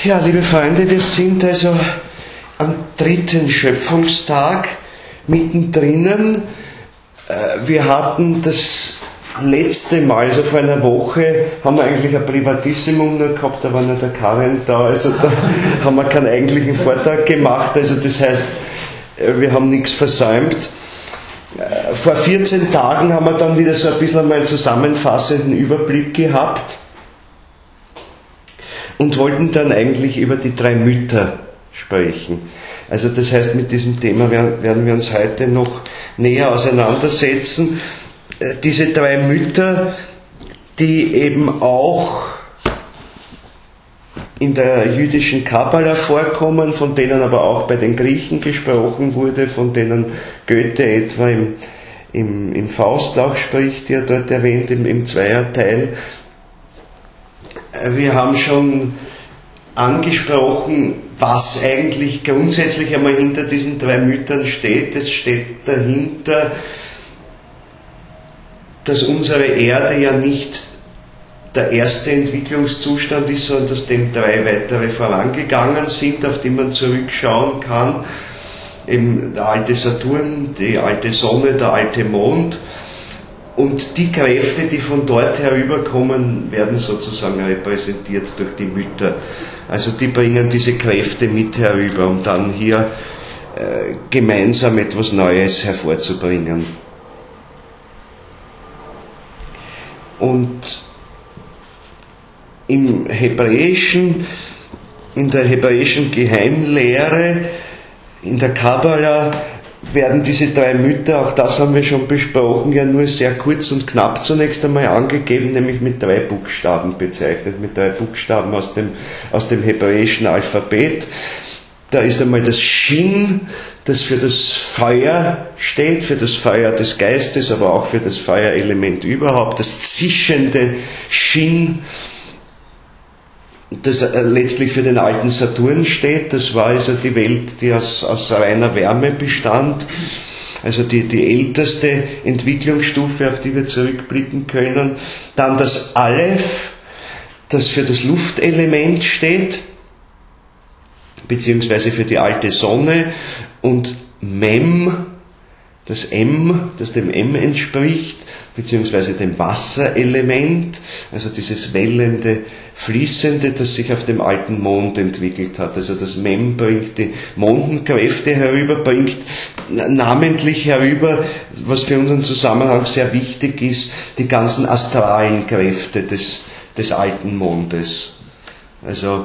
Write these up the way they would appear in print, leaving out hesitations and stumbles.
Ja, liebe Freunde, wir sind also am dritten Schöpfungstag mittendrin. Wir hatten das letzte Mal, also vor einer Woche, haben wir eigentlich ein Privatissimum nur gehabt, da war nur der Karin da, also da haben wir keinen eigentlichen Vortrag gemacht, also das heißt, wir haben nichts versäumt. Vor 14 Tagen haben wir dann wieder so ein bisschen einmal einen zusammenfassenden Überblick gehabt und wollten dann eigentlich über die drei Mütter sprechen. Also das heißt, mit diesem Thema werden wir uns heute noch näher auseinandersetzen. Diese drei Mütter, die eben auch in der jüdischen Kabbala vorkommen, von denen aber auch bei den Griechen gesprochen wurde, von denen Goethe etwa im Faust auch spricht, ja dort erwähnt, im Zweierteil. Wir haben schon angesprochen, was eigentlich grundsätzlich einmal hinter diesen drei Müttern steht. Es steht dahinter, dass unsere Erde ja nicht der erste Entwicklungszustand ist, sondern dass dem drei weitere vorangegangen sind, auf die man zurückschauen kann. Eben der alte Saturn, die alte Sonne, der alte Mond. Und die Kräfte, die von dort herüberkommen, werden sozusagen repräsentiert durch die Mütter. Also die bringen diese Kräfte mit herüber, um dann hier gemeinsam etwas Neues hervorzubringen. Und im Hebräischen, in der hebräischen Geheimlehre, in der Kabbala, werden diese drei Mütter, auch das haben wir schon besprochen, ja nur sehr kurz und knapp zunächst einmal angegeben, nämlich mit 3 Buchstaben bezeichnet, mit 3 Buchstaben aus dem hebräischen Alphabet. Da ist einmal das Shin, das für das Feuer steht, für das Feuer des Geistes, aber auch für das Feuerelement überhaupt, das zischende Shin, das letztlich für den alten Saturn steht. Das war also die Welt, die aus reiner Wärme bestand, also die älteste Entwicklungsstufe, auf die wir zurückblicken können. Dann das Aleph, das für das Luftelement steht, beziehungsweise für die alte Sonne, und Mem, das M, das dem M entspricht, beziehungsweise dem Wasserelement, also dieses wellende, fließende, das sich auf dem alten Mond entwickelt hat. Also das Mem bringt die Mondenkräfte herüber, bringt namentlich herüber, was für unseren Zusammenhang sehr wichtig ist, die ganzen astralen Kräfte des alten Mondes. Also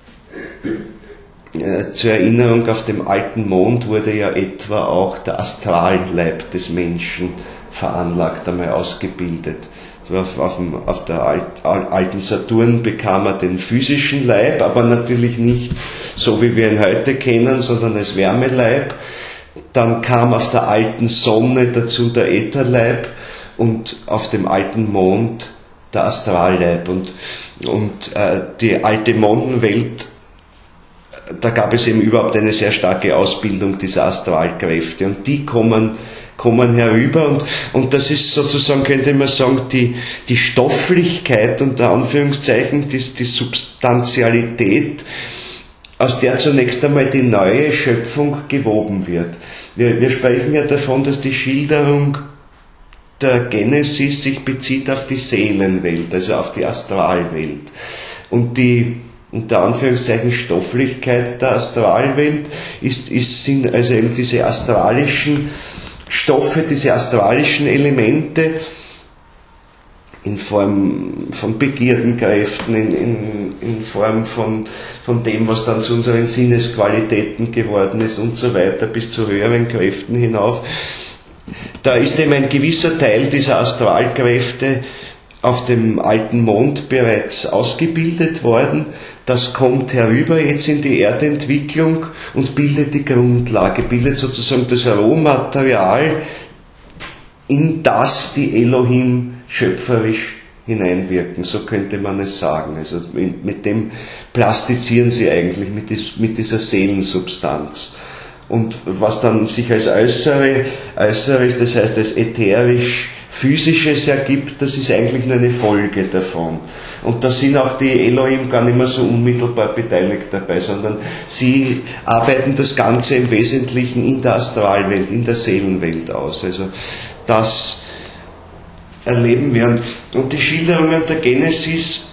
zur Erinnerung, auf dem alten Mond wurde ja etwa auch der Astralleib des Menschen veranlagt, einmal ausgebildet. Auf der alten Saturn bekam er den physischen Leib, aber natürlich nicht so, wie wir ihn heute kennen, sondern als Wärmeleib. Dann kam auf der alten Sonne dazu der Ätherleib und auf dem alten Mond der Astralleib. Und die alte Mondenwelt, da gab es eben überhaupt eine sehr starke Ausbildung dieser Astralkräfte, und die kommen herüber, und das ist sozusagen, könnte man sagen, die Stofflichkeit, unter Anführungszeichen, die Substantialität, aus der zunächst einmal die neue Schöpfung gewoben wird. Wir sprechen ja davon, dass die Schilderung der Genesis sich bezieht auf die Seelenwelt, also auf die Astralwelt. Und die unter Anführungszeichen Stofflichkeit der Astralwelt sind also eben diese astralischen Stoffe, diese astralischen Elemente in Form von Begierdenkräften, in Form von dem, was dann zu unseren Sinnesqualitäten geworden ist und so weiter, bis zu höheren Kräften hinauf. Da ist eben ein gewisser Teil dieser Astralkräfte auf dem alten Mond bereits ausgebildet worden. Das kommt herüber jetzt in die Erdentwicklung und bildet die Grundlage, bildet sozusagen das Rohmaterial, in das die Elohim schöpferisch hineinwirken, so könnte man es sagen. Also mit dem plastizieren sie eigentlich, mit dieser Seelensubstanz. Und was dann sich als äußeres, das heißt als ätherisch Physisches ergibt, das ist eigentlich nur eine Folge davon. Und da sind auch die Elohim gar nicht mehr so unmittelbar beteiligt dabei, sondern sie arbeiten das Ganze im Wesentlichen in der Astralwelt, in der Seelenwelt aus. Also das erleben wir. Und die Schilderungen der Genesis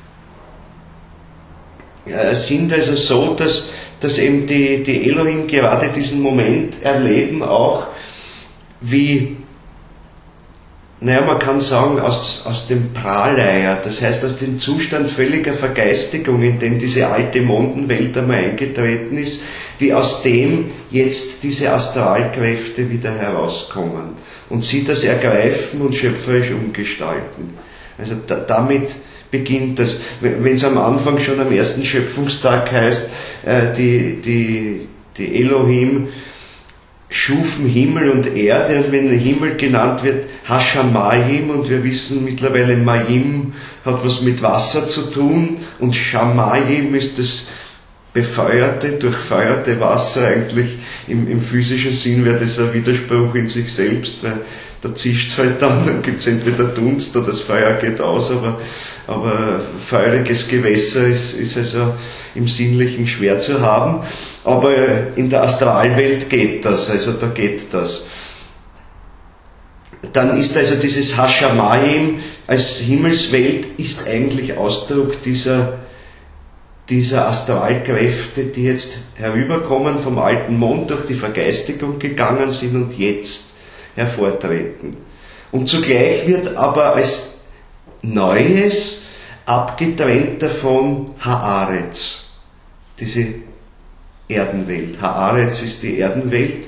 sind also so, dass eben die Elohim gerade diesen Moment erleben auch, wie, man kann sagen, aus dem Praleier, das heißt aus dem Zustand völliger Vergeistigung, in den diese alte Mondenwelt einmal eingetreten ist, wie aus dem jetzt diese Astralkräfte wieder herauskommen und sie das ergreifen und schöpferisch umgestalten. Also damit beginnt das. Wenn es am Anfang schon am ersten Schöpfungstag heißt, die Elohim schufen Himmel und Erde, und wenn der Himmel genannt wird, Hashamayim, und wir wissen mittlerweile, Mayim hat was mit Wasser zu tun, und Shamayim ist das befeuerte, durchfeuerte Wasser. Eigentlich im physischen Sinn wäre das ein Widerspruch in sich selbst, weil da zischt es halt dann gibt es entweder Dunst oder das Feuer geht aus, aber feuriges Gewässer ist also im Sinnlichen schwer zu haben, aber in der Astralwelt geht das, also da geht das. Dann ist also dieses Hashamayim als Himmelswelt ist eigentlich Ausdruck dieser Astralkräfte, die jetzt herüberkommen vom alten Mond, durch die Vergeistigung gegangen sind und jetzt hervortreten. Und zugleich wird aber als Neues abgetrennt davon Haaretz, diese Erdenwelt. Haaretz ist die Erdenwelt.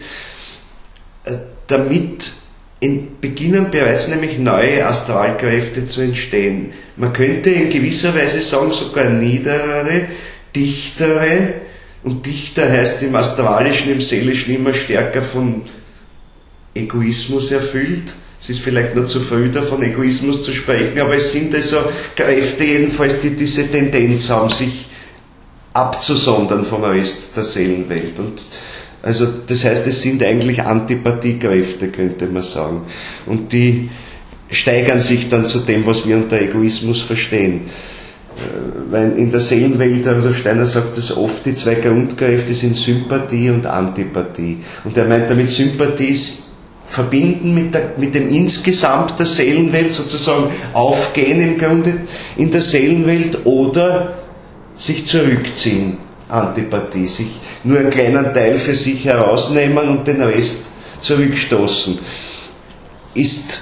Damit beginnen bereits nämlich neue Astralkräfte zu entstehen. Man könnte in gewisser Weise sagen, sogar niederere, dichtere, und dichter heißt im Astralischen, im Seelischen immer stärker von Egoismus erfüllt. Es ist vielleicht noch zu früh, davon Egoismus zu sprechen, aber es sind also Kräfte jedenfalls, die diese Tendenz haben, sich abzusondern vom Rest der Seelenwelt. Und also das heißt, es sind eigentlich Antipathiekräfte, könnte man sagen. Und die steigern sich dann zu dem, was wir unter Egoismus verstehen. Weil in der Seelenwelt, also Steiner sagt das oft, die zwei Grundkräfte sind Sympathie und Antipathie. Und er meint damit, Sympathie ist verbinden mit dem insgesamt der Seelenwelt, sozusagen aufgehen im Grunde in der Seelenwelt, oder sich zurückziehen, Antipathie, sich nur einen kleinen Teil für sich herausnehmen und den Rest zurückstoßen. Ist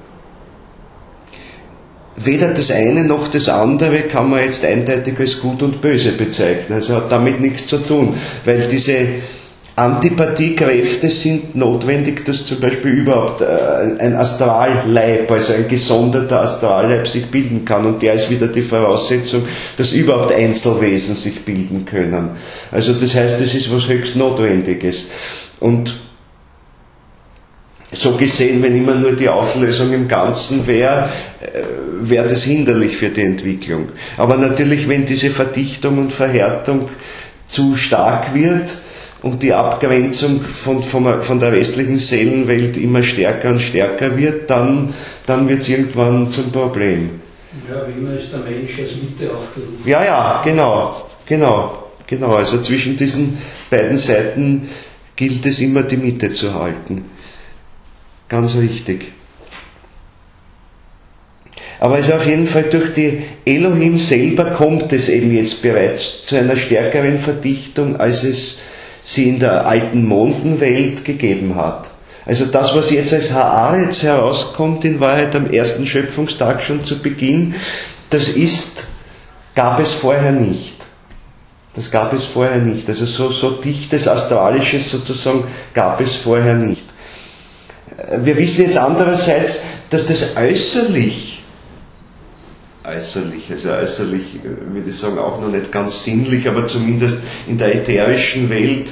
weder das eine noch das andere kann man jetzt eindeutig als gut und böse bezeichnen, also hat damit nichts zu tun, weil diese Antipathiekräfte sind notwendig, dass zum Beispiel überhaupt ein Astralleib, also ein gesonderter Astralleib sich bilden kann, und der ist wieder die Voraussetzung, dass überhaupt Einzelwesen sich bilden können. Also das heißt, das ist was höchst Notwendiges. Und so gesehen, wenn immer nur die Auflösung im Ganzen wäre das hinderlich für die Entwicklung. Aber natürlich, wenn diese Verdichtung und Verhärtung zu stark wird und die Abgrenzung von der restlichen Seelenwelt immer stärker und stärker wird, dann wird es irgendwann zum Problem. Ja, wie immer ist der Mensch als Mitte aufgerufen. Ja, genau. Also zwischen diesen beiden Seiten gilt es immer, die Mitte zu halten. Ganz richtig. Aber also auf jeden Fall durch die Elohim selber kommt es eben jetzt bereits zu einer stärkeren Verdichtung, als es sie in der alten Mondenwelt gegeben hat. Also das, was jetzt als Haaretz herauskommt, in Wahrheit am ersten Schöpfungstag schon zu Beginn, gab es vorher nicht. Das gab es vorher nicht. Also so dichtes Astralisches sozusagen gab es vorher nicht. Wir wissen jetzt andererseits, dass das äußerlich, also äußerlich würde ich sagen auch noch nicht ganz sinnlich, aber zumindest in der ätherischen Welt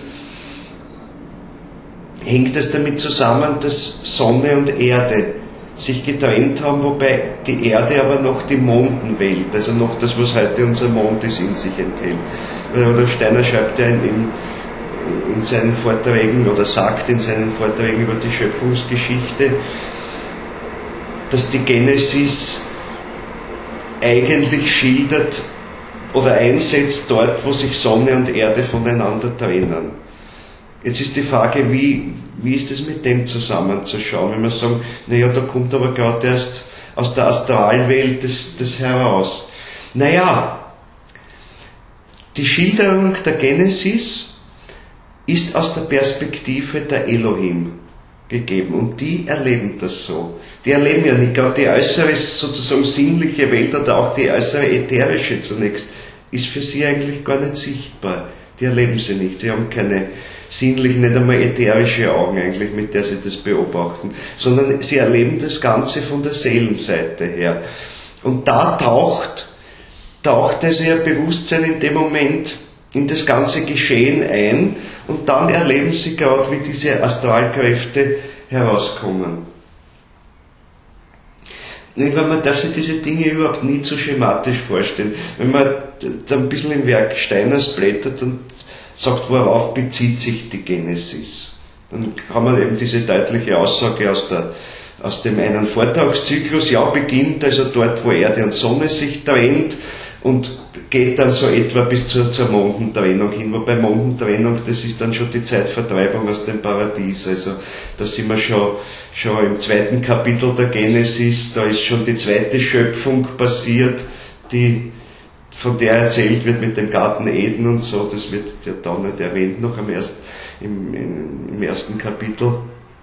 hängt es damit zusammen, dass Sonne und Erde sich getrennt haben, wobei die Erde aber noch die Mondenwelt, also noch das, was heute unser Mond ist, in sich enthält. Rudolf Steiner schreibt ja in seinen Vorträgen oder sagt in seinen Vorträgen über die Schöpfungsgeschichte, dass die Genesis eigentlich schildert oder einsetzt dort, wo sich Sonne und Erde voneinander trennen. Jetzt ist die Frage, wie ist es mit dem zusammenzuschauen? Wenn wir sagen, naja, da kommt aber gerade erst aus der Astralwelt das heraus. Naja, die Schilderung der Genesis ist aus der Perspektive der Elohim gegeben und die erleben das so. Die erleben ja nicht gerade die äußere, sozusagen sinnliche Welt oder auch die äußere ätherische zunächst, ist für sie eigentlich gar nicht sichtbar. Die erleben sie nicht. Sie haben keine sinnlichen, nicht einmal ätherische Augen eigentlich, mit der sie das beobachten, sondern sie erleben das Ganze von der Seelenseite her. Und da taucht also ihr Bewusstsein in dem Moment in das ganze Geschehen ein und dann erleben sie gerade, wie diese Astralkräfte herauskommen. Man darf sich diese Dinge überhaupt nie so schematisch vorstellen. Wenn man da ein bisschen im Werk Steiners blättert und sagt, worauf bezieht sich die Genesis, dann kann man eben diese deutliche Aussage aus dem einen Vortragszyklus, ja, beginnt also dort, wo Erde und Sonne sich trennt und geht dann so etwa bis zur Mondentrennung hin, wobei Mondentrennung, das ist dann schon die Zeitvertreibung aus dem Paradies, also da sind wir schon im 2. Kapitel der Genesis, da ist schon die zweite Schöpfung passiert, von der erzählt wird mit dem Garten Eden und so, das wird ja da nicht erwähnt, noch im 1. Kapitel.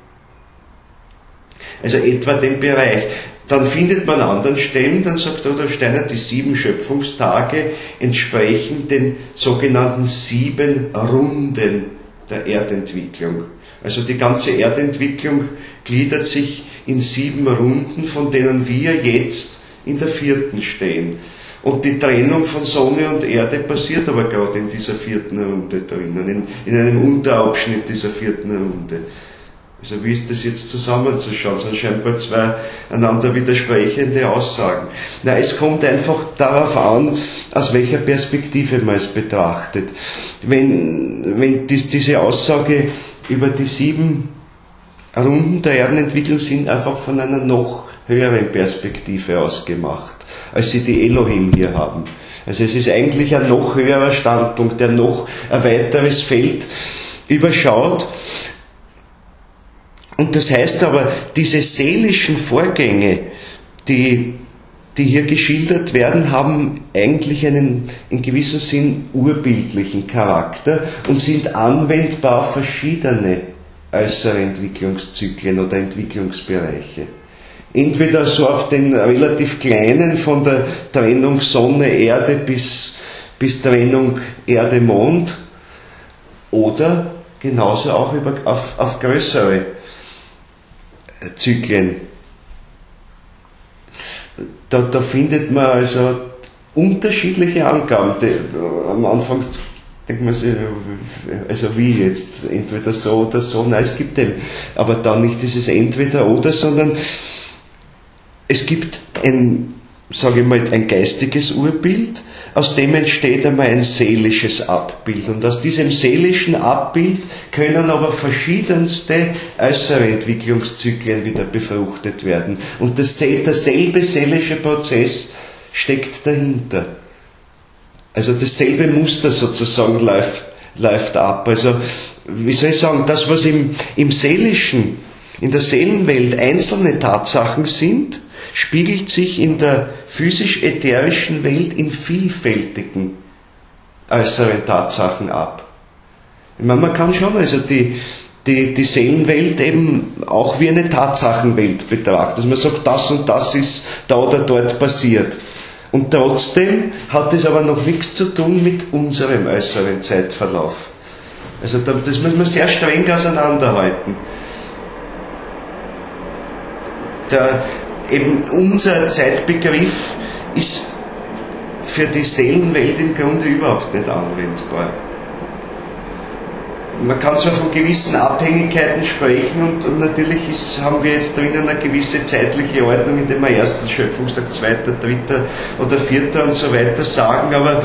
Also etwa den Bereich. Dann findet man an anderen Stellen, dann sagt Rudolf Steiner, die 7 Schöpfungstage entsprechen den sogenannten 7 Runden der Erdentwicklung. Also die ganze Erdentwicklung gliedert sich in 7 Runden, von denen wir jetzt in der 4. stehen. Und die Trennung von Sonne und Erde passiert aber gerade in dieser 4. Runde drinnen, in einem Unterabschnitt dieser 4. Runde. Also wie ist das jetzt zusammenzuschauen? Das sind scheinbar 2 einander widersprechende Aussagen. Na, es kommt einfach darauf an, aus welcher Perspektive man es betrachtet. Wenn diese Aussage über die 7 Runden der Erdenentwicklung sind einfach von einer noch höheren Perspektive aus gemacht, als sie die Elohim hier haben. Also es ist eigentlich ein noch höherer Standpunkt, der noch ein weiteres Feld überschaut. Und das heißt aber, diese seelischen Vorgänge, die hier geschildert werden, haben eigentlich einen in gewissem Sinn urbildlichen Charakter und sind anwendbar auf verschiedene äußere Entwicklungszyklen oder Entwicklungsbereiche. Entweder so auf den relativ kleinen, von der Trennung Sonne-Erde bis Trennung Erde-Mond, oder genauso auch auf größere Zyklen. Da findet man also unterschiedliche Angaben. Am Anfang denkt man sich, also wie jetzt, entweder so oder so. Nein, es gibt eben, aber dann nicht dieses entweder oder, sondern es gibt ein geistiges Urbild, aus dem entsteht einmal ein seelisches Abbild. Und aus diesem seelischen Abbild können aber verschiedenste äußere Entwicklungszyklen wieder befruchtet werden. Und derselbe seelische Prozess steckt dahinter. Also dasselbe Muster sozusagen läuft ab. Also, wie soll ich sagen, das, was im Seelischen, in der Seelenwelt einzelne Tatsachen sind, spiegelt sich in der physisch-ätherischen Welt in vielfältigen äußeren Tatsachen ab. Ich meine, man kann schon also die Seelenwelt eben auch wie eine Tatsachenwelt betrachten. Also man sagt, das und das ist da oder dort passiert. Und trotzdem hat es aber noch nichts zu tun mit unserem äußeren Zeitverlauf. Also das muss man sehr streng auseinanderhalten. Eben unser Zeitbegriff ist für die Seelenwelt im Grunde überhaupt nicht anwendbar. Man kann zwar von gewissen Abhängigkeiten sprechen und natürlich haben wir jetzt drinnen eine gewisse zeitliche Ordnung, indem wir 1. Schöpfungstag, 2., 3. oder 4. und so weiter sagen, aber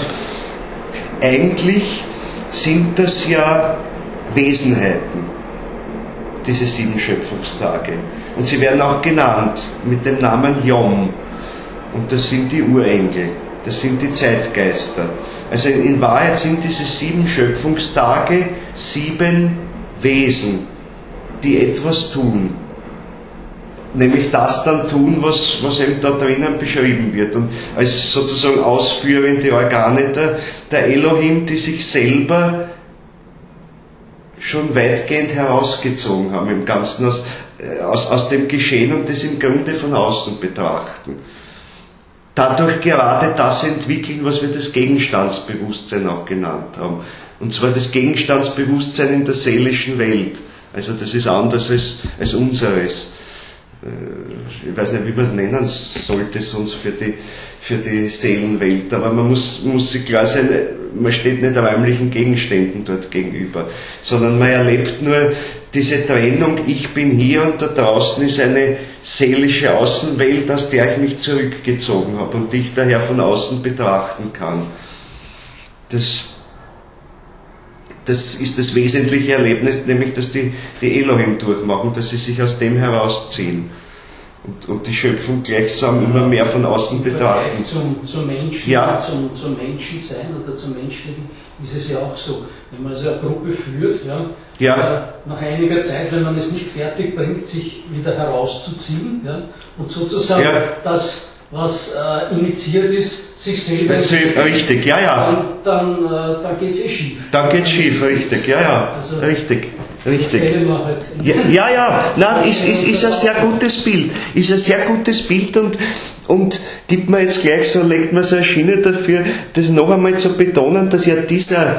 eigentlich sind das ja Wesenheiten. diese 7 Schöpfungstage. Und sie werden auch genannt mit dem Namen Yom. Und das sind die Urengel, das sind die Zeitgeister. Also in Wahrheit sind diese 7 Schöpfungstage 7 Wesen, die etwas tun. Nämlich das dann tun, was eben da drinnen beschrieben wird. Und als sozusagen ausführende Organe der Elohim, die sich selber schon weitgehend herausgezogen haben, im Ganzen aus dem Geschehen und das im Grunde von außen betrachten. Dadurch gerade das entwickeln, was wir das Gegenstandsbewusstsein auch genannt haben. Und zwar das Gegenstandsbewusstsein in der seelischen Welt. Also das ist anders als unseres. Ich weiß nicht, wie man es nennen sollte sonst für die Seelenwelt, aber man muss sich klar sein, man steht nicht räumlichen Gegenständen dort gegenüber, sondern man erlebt nur diese Trennung, ich bin hier und da draußen ist eine seelische Außenwelt, aus der ich mich zurückgezogen habe und die ich daher von außen betrachten kann. Das ist das wesentliche Erlebnis, nämlich dass die Elohim durchmachen, dass sie sich aus dem herausziehen und die Schöpfung gleichsam immer mehr von außen betrachten. Zum Menschen, ja. zum Menschensein oder zum Menschlichen ist es ja auch so. Wenn man also eine Gruppe führt, nach einiger Zeit, wenn man es nicht fertig bringt, sich wieder herauszuziehen und sozusagen das, was initiiert ist, sich selber... Richtig, Dann geht es schief. Dann geht es schief, richtig, also, richtig. Halt Nein, ist ein sehr gutes Bild. Ist ein sehr gutes Bild und gibt mir jetzt gleich so, legt mir so eine Schiene dafür, das noch einmal zu betonen, dass ja dieser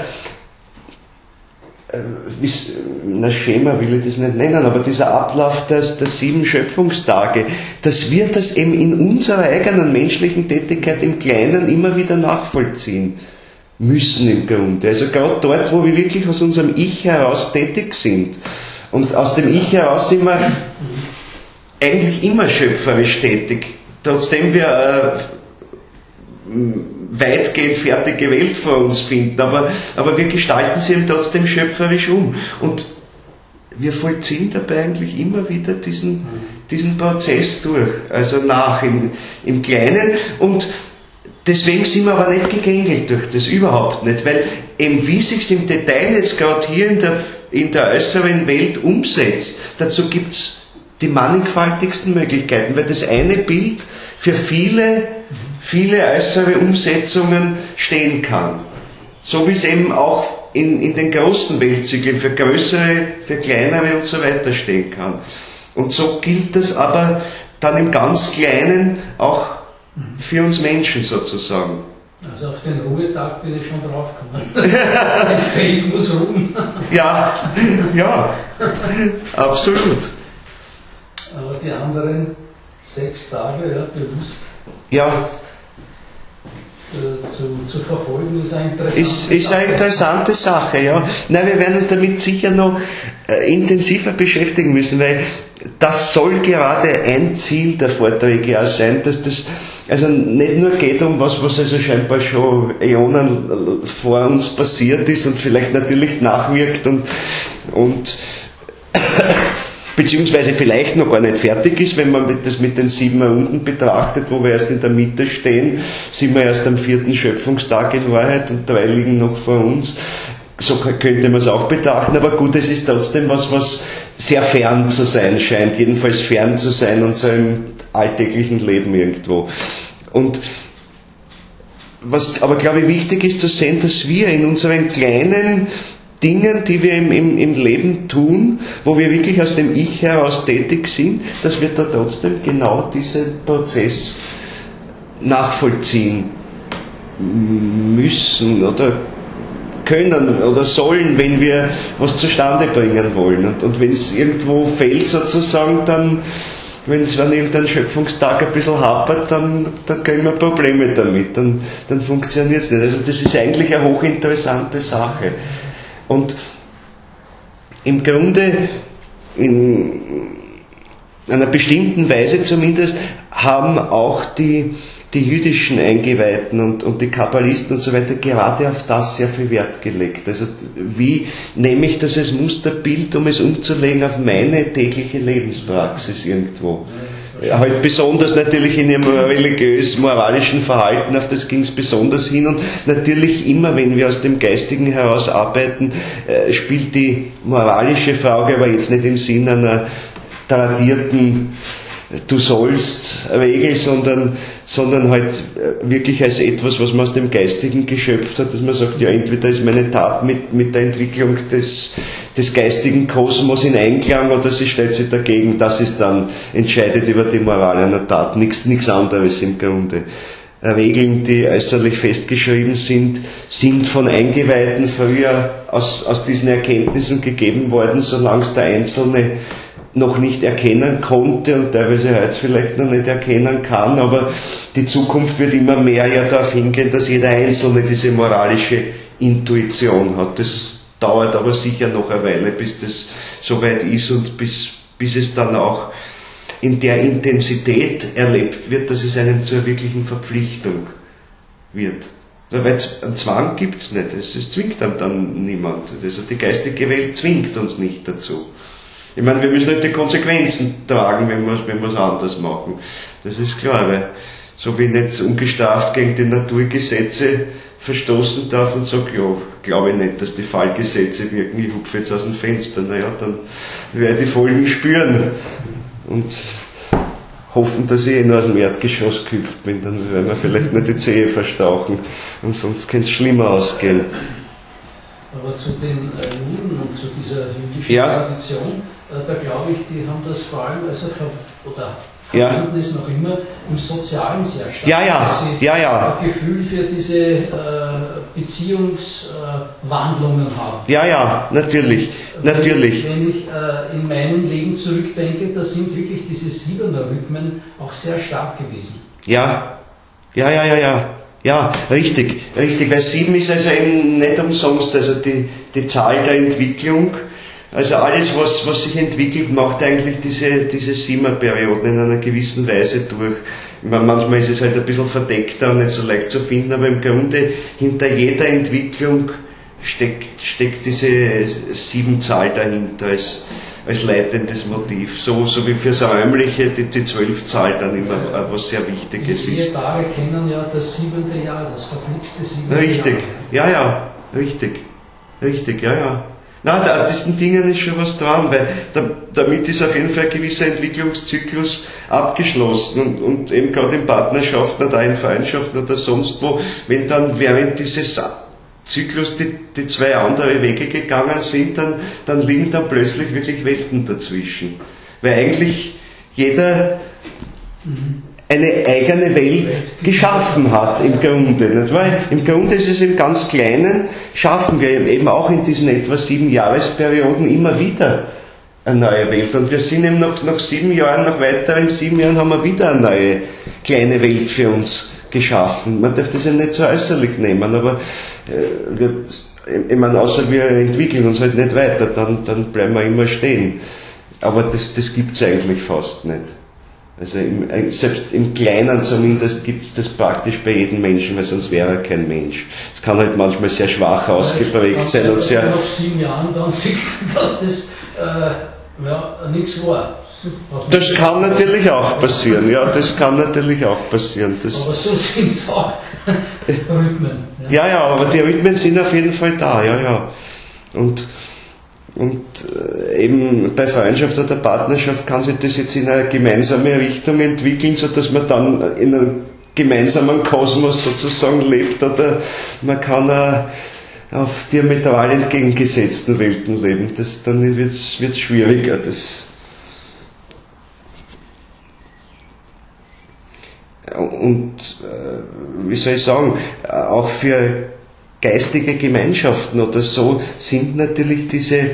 Schema will ich das nicht nennen, aber dieser Ablauf der 7 Schöpfungstage, dass wir das eben in unserer eigenen menschlichen Tätigkeit im Kleinen immer wieder nachvollziehen müssen im Grunde. Also gerade dort, wo wir wirklich aus unserem Ich heraus tätig sind. Und aus dem Ich heraus sind wir eigentlich immer schöpferisch tätig. Trotzdem wir weitgehend fertige Welt vor uns finden, aber wir gestalten sie eben trotzdem schöpferisch um. Und wir vollziehen dabei eigentlich immer wieder diesen Prozess durch, also im Kleinen. Und deswegen sind wir aber nicht gegängelt durch das, überhaupt nicht, weil eben wie sich es im Detail jetzt gerade hier in der äußeren Welt umsetzt, dazu gibt es die mannigfaltigsten Möglichkeiten, weil das eine Bild für viele äußere Umsetzungen stehen kann. So wie es eben auch in den großen Weltzyklen für größere, für kleinere und so weiter stehen kann. Und so gilt das aber dann im ganz Kleinen auch für uns Menschen sozusagen. Also auf den Ruhetag bin ich schon draufgekommen. Ein Feld muss ruhen. Ja, absolut. Aber die anderen 6 Tage, bewusst zu verfolgen, ist eine interessante Sache. Ja. Nein, wir werden uns damit sicher noch intensiver beschäftigen müssen, weil das soll gerade ein Ziel der Vorträge auch sein, dass das also nicht nur geht um was also scheinbar schon Äonen vor uns passiert ist und vielleicht natürlich nachwirkt und beziehungsweise vielleicht noch gar nicht fertig ist, wenn man das mit den 7 unten betrachtet, wo wir erst in der Mitte stehen, sind wir erst am 4. Schöpfungstag in Wahrheit und 3 liegen noch vor uns. So könnte man es auch betrachten, aber gut, es ist trotzdem was sehr fern zu sein scheint, jedenfalls fern zu sein unserem alltäglichen Leben irgendwo. Und was aber, glaube ich, wichtig ist zu sehen, dass wir in unseren kleinen Dingen, die wir im Leben tun, wo wir wirklich aus dem Ich heraus tätig sind, dass wir da trotzdem genau diesen Prozess nachvollziehen müssen oder können oder sollen, wenn wir was zustande bringen wollen. Und wenn es irgendwo fehlt sozusagen, dann, wenn es an irgendeinem Schöpfungstag ein bisschen hapert, dann kriegen wir Probleme damit, dann funktioniert es nicht. Also das ist eigentlich eine hochinteressante Sache. Und im Grunde, in einer bestimmten Weise zumindest, haben auch die die jüdischen Eingeweihten und die Kabbalisten und so weiter gerade auf das sehr viel Wert gelegt. Also wie nehme ich das als Musterbild, um es umzulegen auf meine tägliche Lebenspraxis irgendwo? Halt besonders natürlich in ihrem religiös-moralischen Verhalten, auf das ging es besonders hin, und natürlich immer, wenn wir aus dem Geistigen heraus arbeiten, spielt die moralische Frage aber jetzt nicht im Sinn einer tradierten Du sollst Regel, sondern halt wirklich als etwas, was man aus dem Geistigen geschöpft hat, dass man sagt, ja, entweder ist meine Tat mit der Entwicklung des geistigen Kosmos in Einklang oder sie stellt sich dagegen. Das ist dann, entscheidet über die Moral einer Tat, nichts anderes im Grunde. Regeln, die äußerlich festgeschrieben sind von Eingeweihten früher aus diesen Erkenntnissen gegeben worden, solange es der Einzelne noch nicht erkennen konnte und teilweise heute vielleicht noch nicht erkennen kann, aber die Zukunft wird immer mehr ja darauf hingehen, dass jeder Einzelne diese moralische Intuition hat. Das dauert aber sicher noch eine Weile, bis das soweit ist und bis es dann auch in der Intensität erlebt wird, dass es einem zur wirklichen Verpflichtung wird. Weil einen Zwang gibt es nicht, es zwingt einem dann niemand. Also die geistige Welt zwingt uns nicht dazu. Ich meine, wir müssen nicht die Konsequenzen tragen, wenn wir es anders machen. Das ist klar, weil so wie ich nicht ungestraft gegen die Naturgesetze verstoßen darf und sage, ja, glaube ich nicht, dass die Fallgesetze wirken, ich hupfe jetzt aus dem Fenster. Naja, dann werde ich die Folgen spüren und hoffen, dass ich nur aus dem Erdgeschoss gehüpft bin, dann werden wir vielleicht nicht die Zehe verstauchen und sonst könnte es schlimmer ausgehen. Aber zu den Juden und zu dieser jüdischen Tradition, da glaube ich, die haben das vor allem, verwenden es noch immer im Sozialen sehr stark. Dass sie ein Gefühl für diese Beziehungswandlungen haben. Ja, natürlich. Wenn ich in meinem Leben zurückdenke, da sind wirklich diese Siebener Rhythmen auch sehr stark gewesen. Ja, richtig, weil 7 ist also eben nicht umsonst, also die Zahl der Entwicklung, also alles, was sich entwickelt, macht eigentlich diese 7er-Perioden in einer gewissen Weise durch. Ich meine, manchmal ist es halt ein bisschen verdeckter und nicht so leicht zu finden, aber im Grunde hinter jeder Entwicklung steckt diese 7-Zahl dahinter als leitendes Motiv. So wie fürs Räumliche die 12-Zahl dann immer was sehr Wichtiges ist. 4 Tage kennen ja das 7. Jahr, das verflixte 7. Richtig, Jahr. Richtig. Na, da diesen Dingen ist schon was dran, weil damit ist auf jeden Fall ein gewisser Entwicklungszyklus abgeschlossen und eben gerade in Partnerschaften oder in Freundschaften oder sonst wo, wenn dann während dieses Zyklus die 2 andere Wege gegangen sind, dann liegen dann plötzlich wirklich Welten dazwischen. Weil eigentlich jeder eine eigene Welt geschaffen hat im Grunde. Nicht? Weil im Grunde ist es im ganz Kleinen, schaffen wir eben auch in diesen etwa 7 Jahresperioden immer wieder eine neue Welt. Und wir sind eben nach 7 Jahren, nach weiteren 7 Jahren haben wir wieder eine neue kleine Welt für uns geschaffen. Man darf das ja nicht so äußerlich nehmen, aber ich meine, außer wir entwickeln uns halt nicht weiter, dann bleiben wir immer stehen. Aber das gibt es eigentlich fast nicht. Also selbst im Kleinen zumindest gibt es das praktisch bei jedem Menschen, weil sonst wäre er kein Mensch. Es kann halt manchmal sehr schwach ausgeprägt sein und sehr... Nach 7 Jahren dann sieht, dass das nichts war. Das kann natürlich auch passieren, das kann natürlich auch passieren. Aber so sind es auch Rhythmen. Ja, aber die Rhythmen sind auf jeden Fall da, Und eben bei Freundschaft oder Partnerschaft kann sich das jetzt in eine gemeinsame Richtung entwickeln, sodass man dann in einem gemeinsamen Kosmos sozusagen lebt, oder man kann auch auf diametral entgegengesetzten Welten leben. Dann wird es schwieriger. Und wie soll ich sagen, auch für geistige Gemeinschaften oder so sind natürlich diese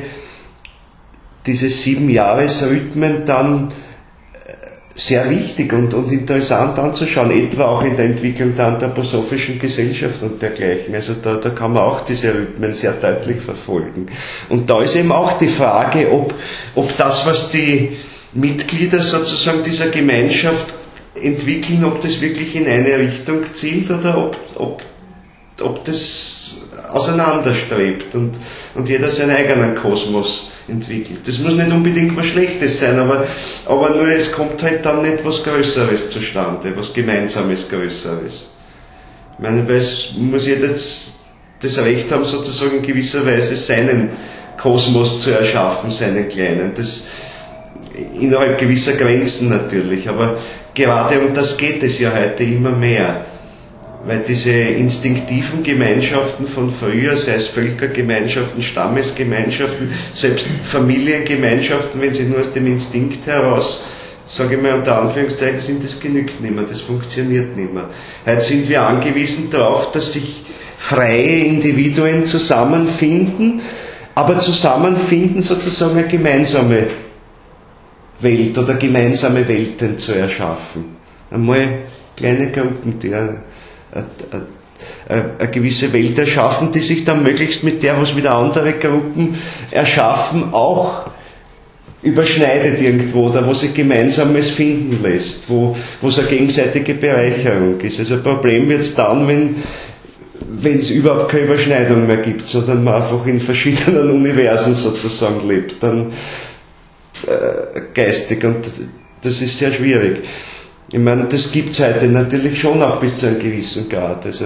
7 Jahresrhythmen dann sehr wichtig und interessant anzuschauen, etwa auch in der Entwicklung der anthroposophischen Gesellschaft und dergleichen. Also da kann man auch diese Rhythmen sehr deutlich verfolgen. Und da ist eben auch die Frage, ob das, was die Mitglieder sozusagen dieser Gemeinschaft entwickeln, ob das wirklich in eine Richtung zielt oder ob das auseinanderstrebt und jeder seinen eigenen Kosmos entwickelt. Das muss nicht unbedingt was Schlechtes sein, aber nur es kommt halt dann nicht was Größeres zustande, was Gemeinsames Größeres. Ich meine, weil es muss jeder das Recht haben, sozusagen in gewisser Weise seinen Kosmos zu erschaffen, seinen kleinen. Das innerhalb gewisser Grenzen natürlich, aber gerade um das geht es ja heute immer mehr. Weil diese instinktiven Gemeinschaften von früher, sei es Völkergemeinschaften, Stammesgemeinschaften, selbst Familiengemeinschaften, wenn sie nur aus dem Instinkt heraus, sage ich mal unter Anführungszeichen, sind, das genügt nicht mehr, das funktioniert nicht mehr. Heute sind wir angewiesen darauf, dass sich freie Individuen zusammenfinden, aber zusammenfinden sozusagen eine gemeinsame Welt oder gemeinsame Welten zu erschaffen. Einmal kleine Gruppen, die eine gewisse Welt erschaffen, die sich dann möglichst mit der, was wieder andere Gruppen erschaffen, auch überschneidet irgendwo, oder wo sich Gemeinsames finden lässt, wo es eine gegenseitige Bereicherung ist. Also ein Problem wird es dann, wenn es überhaupt keine Überschneidung mehr gibt, sondern man einfach in verschiedenen Universen sozusagen lebt, dann geistig, und das ist sehr schwierig. Ich meine, das gibt es heute natürlich schon auch bis zu einem gewissen Grad. Also,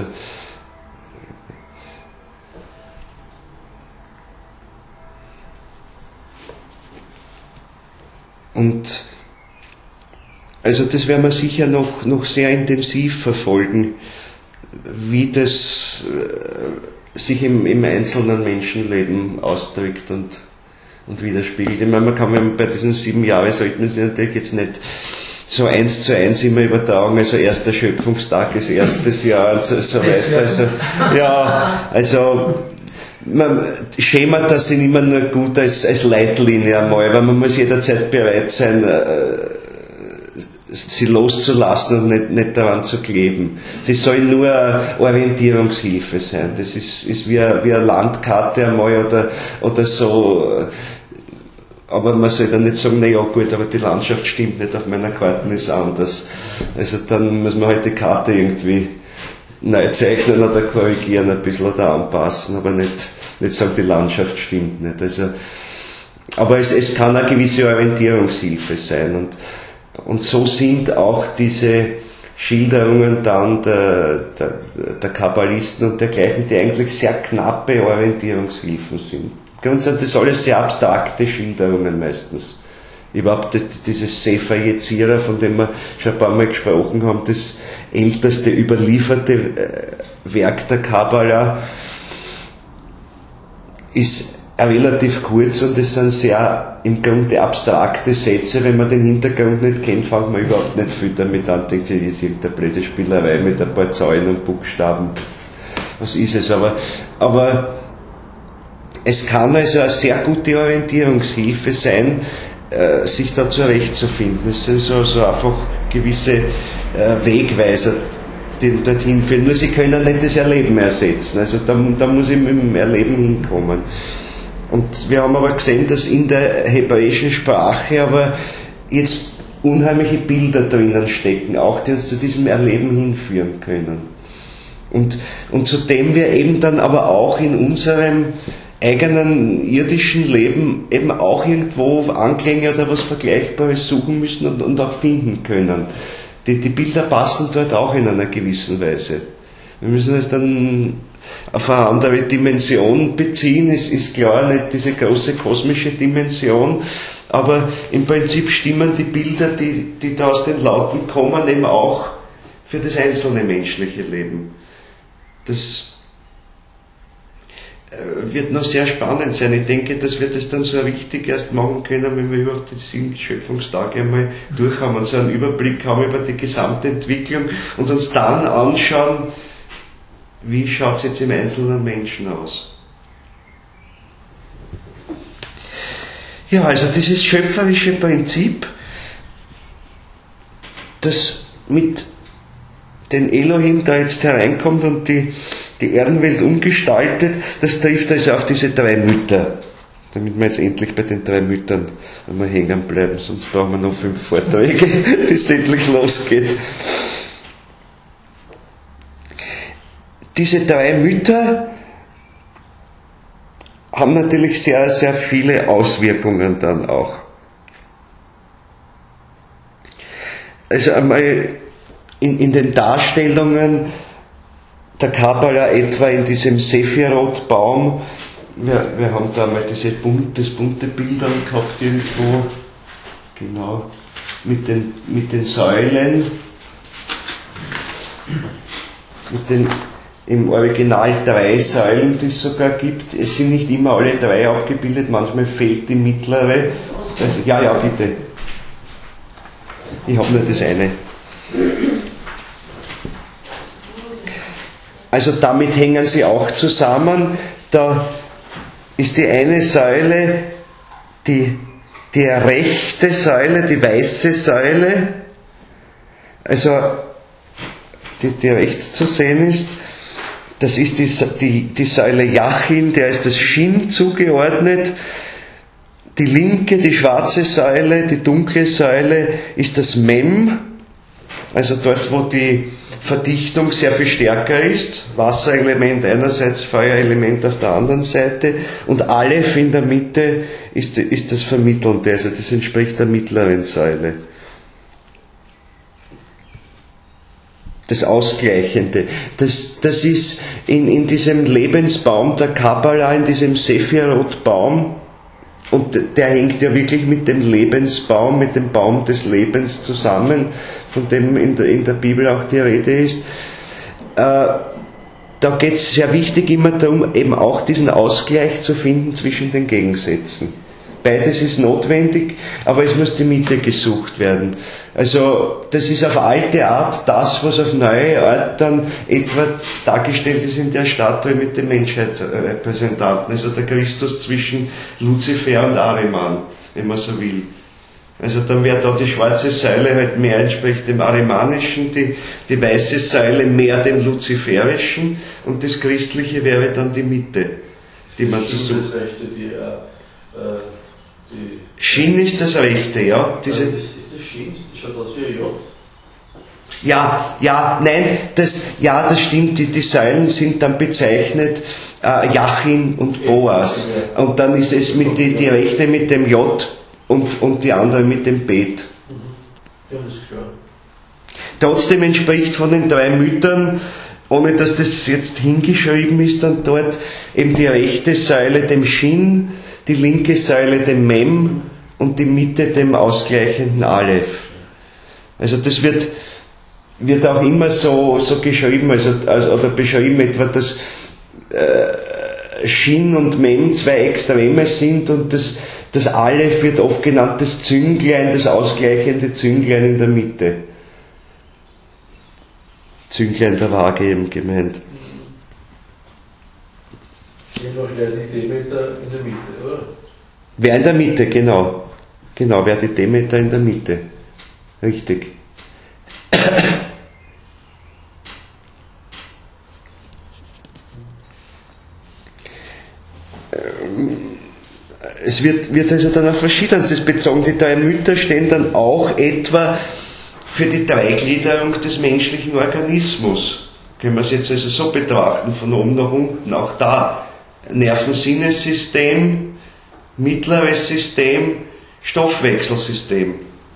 und also das werden wir sicher noch sehr intensiv verfolgen, wie das sich im einzelnen Menschenleben ausdrückt und widerspiegelt. Ich meine, man kann bei diesen 7 Jahren sollte man sich natürlich jetzt nicht so 1:1 immer übertragen, also erster Schöpfungstag ist erstes Jahr und so weiter. Also Schemata sind immer nur gut als Leitlinie einmal, weil man muss jederzeit bereit sein, sie loszulassen und nicht daran zu kleben. Sie soll nur eine Orientierungshilfe sein. Das ist wie eine Landkarte einmal oder so. Aber man soll dann nicht sagen, na ja gut, aber die Landschaft stimmt nicht, auf meiner Karte ist anders. Also dann muss man halt die Karte irgendwie neu zeichnen oder korrigieren ein bisschen oder anpassen, aber nicht sagen, die Landschaft stimmt nicht. Also, aber es kann eine gewisse Orientierungshilfe sein, und so sind auch diese Schilderungen dann der Kabbalisten und dergleichen, die eigentlich sehr knappe Orientierungshilfen sind. Grundsätzlich sind das alles sehr abstrakte Schilderungen meistens. Überhaupt dieses Sefer Yetzirah, von dem wir schon ein paar Mal gesprochen haben, das älteste überlieferte Werk der Kabbala, ist relativ kurz, und es sind sehr im Grunde abstrakte Sätze. Wenn man den Hintergrund nicht kennt, fängt man überhaupt nicht viel damit an, denkt sich, das ist irgendeine blöde Spielerei mit ein paar Zahlen und Buchstaben. Was ist es? Aber es kann also eine sehr gute Orientierungshilfe sein, sich da zurechtzufinden. Es sind so einfach gewisse Wegweiser, die dorthin führen. Nur sie können nicht das Erleben ersetzen. Also da muss ich mit dem Erleben hinkommen. Und wir haben aber gesehen, dass in der hebräischen Sprache aber jetzt unheimliche Bilder drinnen stecken, auch die uns zu diesem Erleben hinführen können. Und zu dem wir eben dann aber auch in unserem eigenen irdischen Leben eben auch irgendwo Anklänge oder was Vergleichbares suchen müssen und auch finden können. Die Bilder passen dort auch in einer gewissen Weise. Wir müssen es dann auf eine andere Dimension beziehen, es ist klar, nicht diese große kosmische Dimension, aber im Prinzip stimmen die Bilder, die da aus den Lauten kommen, eben auch für das einzelne menschliche Leben. Das wird noch sehr spannend sein. Ich denke, dass wir das dann so richtig erst machen können, wenn wir überhaupt die 7 Schöpfungstage einmal durch haben und so einen Überblick haben über die gesamte Entwicklung und uns dann anschauen, wie schaut es jetzt im einzelnen Menschen aus. Ja, also dieses schöpferische Prinzip, das mit den Elohim da jetzt hereinkommt und die Erdenwelt umgestaltet, das trifft also auf diese 3 Mütter damit wir jetzt endlich bei den 3 Müttern einmal hängen bleiben, sonst brauchen wir noch 5 Vorträge, bis es endlich losgeht. Diese 3 Mütter haben natürlich sehr, sehr viele Auswirkungen dann auch. Also einmal in den Darstellungen der Kabbala, etwa in diesem Sephiroth-Baum, wir haben da mal das bunte Bilder gehabt irgendwo, genau, mit den Säulen, im Original 3 Säulen, die es sogar gibt. Es sind nicht immer alle 3 abgebildet, manchmal fehlt die mittlere. Also, ja, bitte. Ich habe nur das eine. Also damit hängen sie auch zusammen. Da ist die eine Säule die rechte Säule, die weiße Säule, also die rechts zu sehen ist. Das ist die Säule Yachin, der ist das Shin zugeordnet. Die linke, die schwarze Säule, die dunkle Säule ist das Mem, also dort, wo die Verdichtung sehr viel stärker ist. Wasserelement einerseits, Feuerelement auf der anderen Seite. Und Aleph in der Mitte ist das Vermittelnde, also das entspricht der mittleren Säule. Das Ausgleichende. Das ist in diesem Lebensbaum der Kabbala, in diesem Sephiroth-Baum, und der hängt ja wirklich mit dem Lebensbaum, mit dem Baum des Lebens zusammen, von dem in der Bibel auch die Rede ist. Da geht es sehr wichtig immer darum, eben auch diesen Ausgleich zu finden zwischen den Gegensätzen. Beides ist notwendig, aber es muss die Mitte gesucht werden. Also das ist auf alte Art das, was auf neue Art dann etwa dargestellt ist in der Statue mit den Menschheitsrepräsentanten, also der Christus zwischen Luzifer und Ahriman, wenn man so will. Also dann wäre da die schwarze Säule halt mehr entspricht dem Arimanischen, die weiße Säule mehr dem Luziferischen und das Christliche wäre dann die Mitte, die man zu suchen. Shin ist das Rechte, ja. Ist das Shin? Das schaut aus wie ein J. Das stimmt. Die Säulen sind dann bezeichnet Yachin und Boas. Und dann ist es die Rechte mit dem J und die andere mit dem Bet. Ja, das ist klar. Trotzdem entspricht von den 3 Müttern, ohne dass das jetzt hingeschrieben ist, dann dort eben die rechte Säule dem Shin, die linke Säule dem Mem und die Mitte dem ausgleichenden Aleph. Also das wird auch immer so geschrieben, oder beschrieben etwa, dass Shin und Mem 2 Extreme sind und das Aleph wird oft genannt das Zünglein, das ausgleichende Zünglein in der Mitte. Zünglein der Waage eben gemeint. Wäre die Demeter in der Mitte, oder? Wäre in der Mitte, genau. Genau, wäre die Demeter in der Mitte. Richtig. Es wird also dann auf Verschiedenes bezogen. Die 3 Mütter stehen dann auch etwa für die Dreigliederung des menschlichen Organismus. Können wir es jetzt also so betrachten, von oben nach unten. Auch da Nervensinnessystem, mittleres System, Stoffwechselsystem.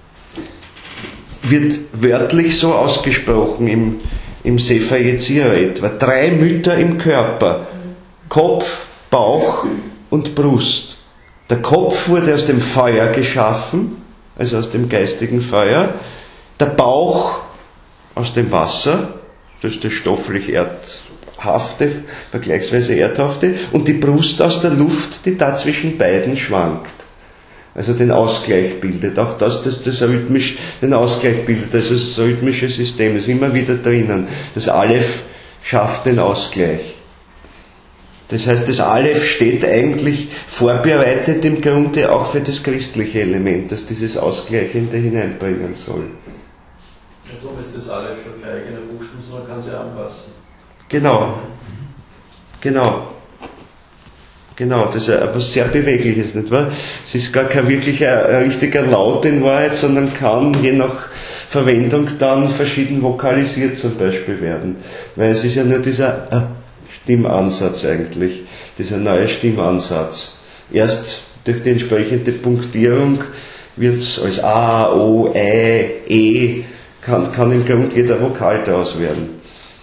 Wird wörtlich so ausgesprochen im Sefer Yetzirah etwa. 3 Mütter im Körper. Kopf, Bauch und Brust. Der Kopf wurde aus dem Feuer geschaffen, also aus dem geistigen Feuer. Der Bauch aus dem Wasser, das ist das stofflich erdhafte, vergleichsweise erdhafte, und die Brust aus der Luft, die da zwischen beiden schwankt. Also den Ausgleich bildet. Auch das rhythmisch den Ausgleich bildet, also das rhythmische System ist immer wieder drinnen. Das Aleph schafft den Ausgleich. Das heißt, das Aleph steht eigentlich vorbereitet im Grunde auch für das christliche Element, das dieses Ausgleichende hineinbringen soll. Darum ist das Aleph schon keine eigene Buchstaben, sondern kann sie anpassen. Genau. Genau, das ist etwas sehr Bewegliches, nicht wahr? Es ist gar kein wirklicher richtiger Laut in Wahrheit, sondern kann je nach Verwendung dann verschieden vokalisiert zum Beispiel werden. Weil es ist ja nur dieser Stimmansatz eigentlich, dieser neue Stimmansatz. Erst durch die entsprechende Punktierung wird es als A, O, E, kann im Grund jeder Vokal daraus werden.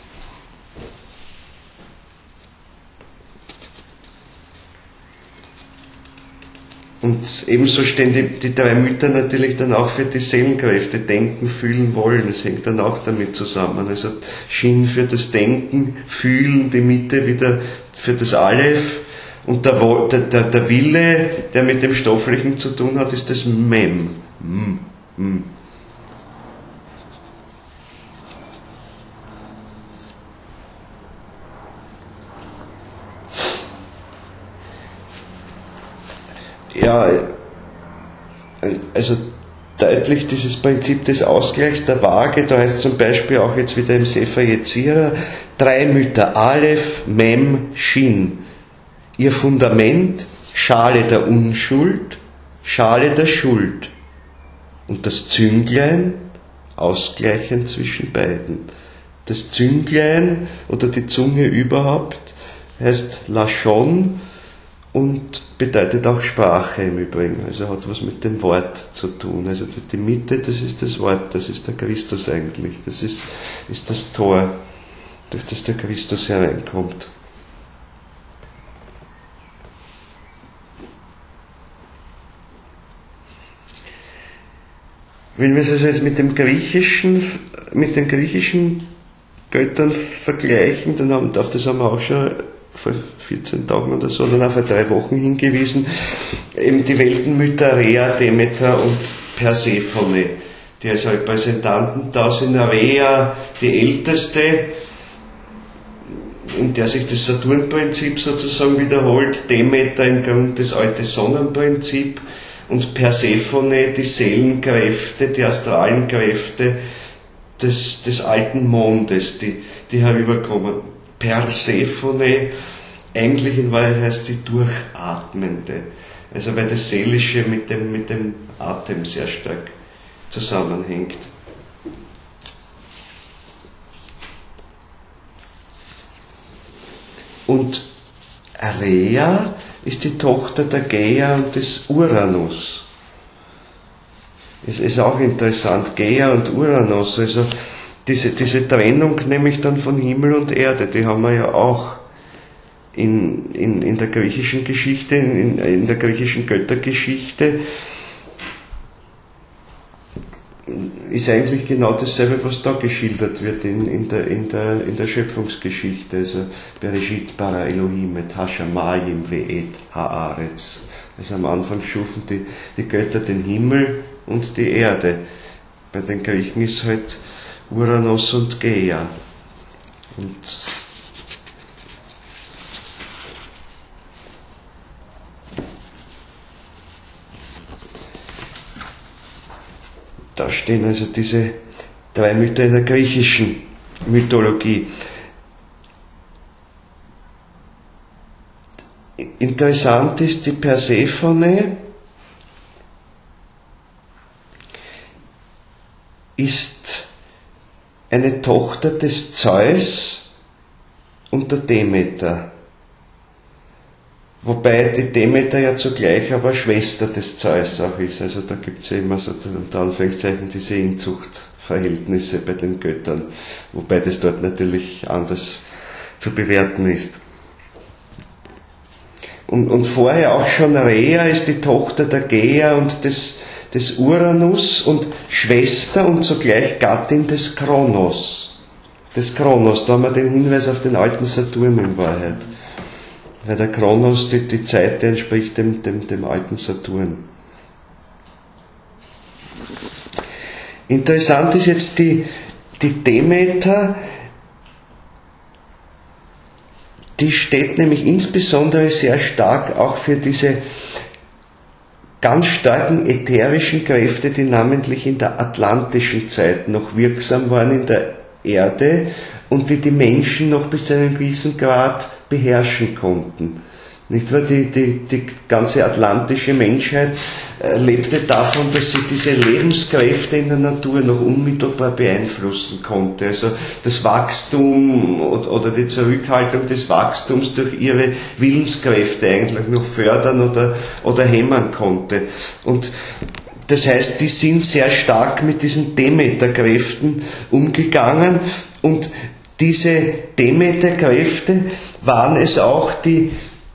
Und ebenso stehen die drei Mütter natürlich dann auch für die Seelenkräfte, denken, fühlen, wollen. Das hängt dann auch damit zusammen. Also Shin für das Denken, Fühlen, die Mitte wieder für das Aleph. Und der Wille, der mit dem Stofflichen zu tun hat, ist das Mem. Ja, also deutlich dieses Prinzip des Ausgleichs der Waage, da heißt zum Beispiel auch jetzt wieder im Sefer Yetzirah, 3 Mütter, Aleph, Mem, Shin. Ihr Fundament, Schale der Unschuld, Schale der Schuld. Und das Zünglein, Ausgleichen zwischen beiden. Das Zünglein oder die Zunge überhaupt heißt Lashon und bedeutet auch Sprache im Übrigen. Also hat was mit dem Wort zu tun. Also die Mitte, das ist das Wort, das ist der Christus eigentlich. Das ist das Tor, durch das der Christus hereinkommt. Wenn wir es also jetzt mit den griechischen Göttern vergleichen, dann auf das haben wir auch schon vor 14 Tagen oder so, dann auch vor 3 Wochen hingewiesen, eben die Weltenmütter Rhea, Demeter und Persephone, die als Repräsentanten da sind. Rhea, die älteste, in der sich das Saturnprinzip sozusagen wiederholt, Demeter im Grunde das alte Sonnenprinzip, und Persephone, die Seelenkräfte, die astralen Kräfte des alten Mondes, die herüberkommen. Persephone, eigentlich in Wahrheit heißt sie Durchatmende. Also weil das Seelische mit dem Atem sehr stark zusammenhängt. Und Rhea ist die Tochter der Gaia und des Uranus. Es ist auch interessant, Gaia und Uranus, also diese Trennung nämlich dann von Himmel und Erde, die haben wir ja auch in der griechischen Geschichte, in der griechischen Göttergeschichte, ist eigentlich genau dasselbe, was da geschildert wird in der Schöpfungsgeschichte. Also Bereshit bara Elohim et hashamayim ve'et haaretz. Also am Anfang schufen die Götter den Himmel und die Erde. Bei den Griechen ist halt Uranus und Gaia. Und da stehen also diese 3 Mütter in der griechischen Mythologie. Interessant ist die Persephone, ist eine Tochter des Zeus und der Demeter. Wobei die Demeter ja zugleich aber Schwester des Zeus auch ist. Also da gibt es ja immer so unter Anführungszeichen diese Inzuchtverhältnisse bei den Göttern. Wobei das dort natürlich anders zu bewerten ist. Und vorher auch schon Rhea ist die Tochter der Gaia und des Uranus und Schwester und zugleich Gattin des Kronos. Da haben wir den Hinweis auf den alten Saturn in Wahrheit. Weil der Kronos, die Zeit, die entspricht dem alten Saturn. Interessant ist jetzt die Demeter, die steht nämlich insbesondere sehr stark auch für diese ganz starken ätherischen Kräfte, die namentlich in der atlantischen Zeit noch wirksam waren in der Erde und die Menschen noch bis zu einem gewissen Grad beherrschen konnten. Nicht wahr? Die ganze atlantische Menschheit lebte davon, dass sie diese Lebenskräfte in der Natur noch unmittelbar beeinflussen konnte. Also das Wachstum oder die Zurückhaltung des Wachstums durch ihre Willenskräfte eigentlich noch fördern oder hämmern konnte. Und das heißt, die sind sehr stark mit diesen Demeter-Kräften umgegangen, und diese Demeter-Kräfte waren es auch, die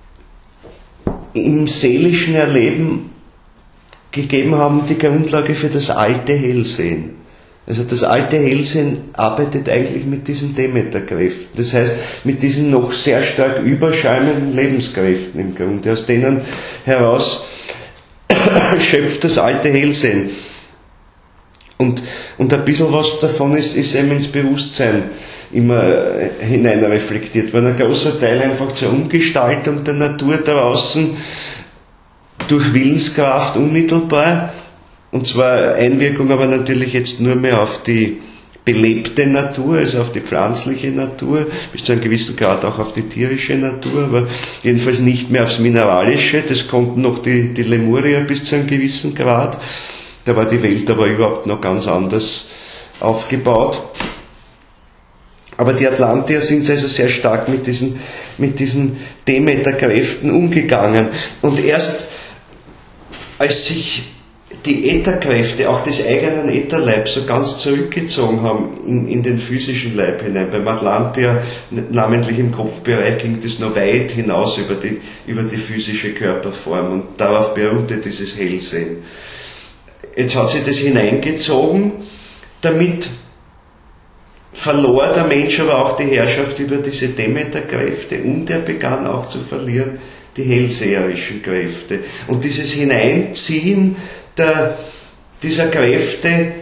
im seelischen Erleben gegeben haben, die Grundlage für das alte Hellsehen. Also das alte Hellsehen arbeitet eigentlich mit diesen Demeter-Kräften. Das heißt, mit diesen noch sehr stark überschäumenden Lebenskräften im Grunde, aus denen heraus schöpft das alte Hellsehen. Und ein bisschen was davon ist eben ins Bewusstsein immer hineinreflektiert worden. Ein großer Teil einfach zur Umgestaltung der Natur draußen durch Willenskraft unmittelbar, und zwar Einwirkung aber natürlich jetzt nur mehr auf die belebte Natur, also auf die pflanzliche Natur, bis zu einem gewissen Grad auch auf die tierische Natur, aber jedenfalls nicht mehr aufs Mineralische. Das konnten noch die Lemurier bis zu einem gewissen Grad. Da war die Welt aber überhaupt noch ganz anders aufgebaut. Aber die Atlantier sind also sehr stark mit diesen Demeter-Kräften umgegangen. Und erst als sich die Ätherkräfte, auch des eigenen Ätherleibs, so ganz zurückgezogen haben in den physischen Leib hinein. Beim Atlantier, namentlich im Kopfbereich, ging das noch weit hinaus über die physische Körperform, und darauf beruhte dieses Hellsehen. Jetzt hat sich das hineingezogen, damit verlor der Mensch aber auch die Herrschaft über diese Demeter-Kräfte, und er begann auch zu verlieren die hellseherischen Kräfte. Und dieses Hineinziehen dieser Kräfte,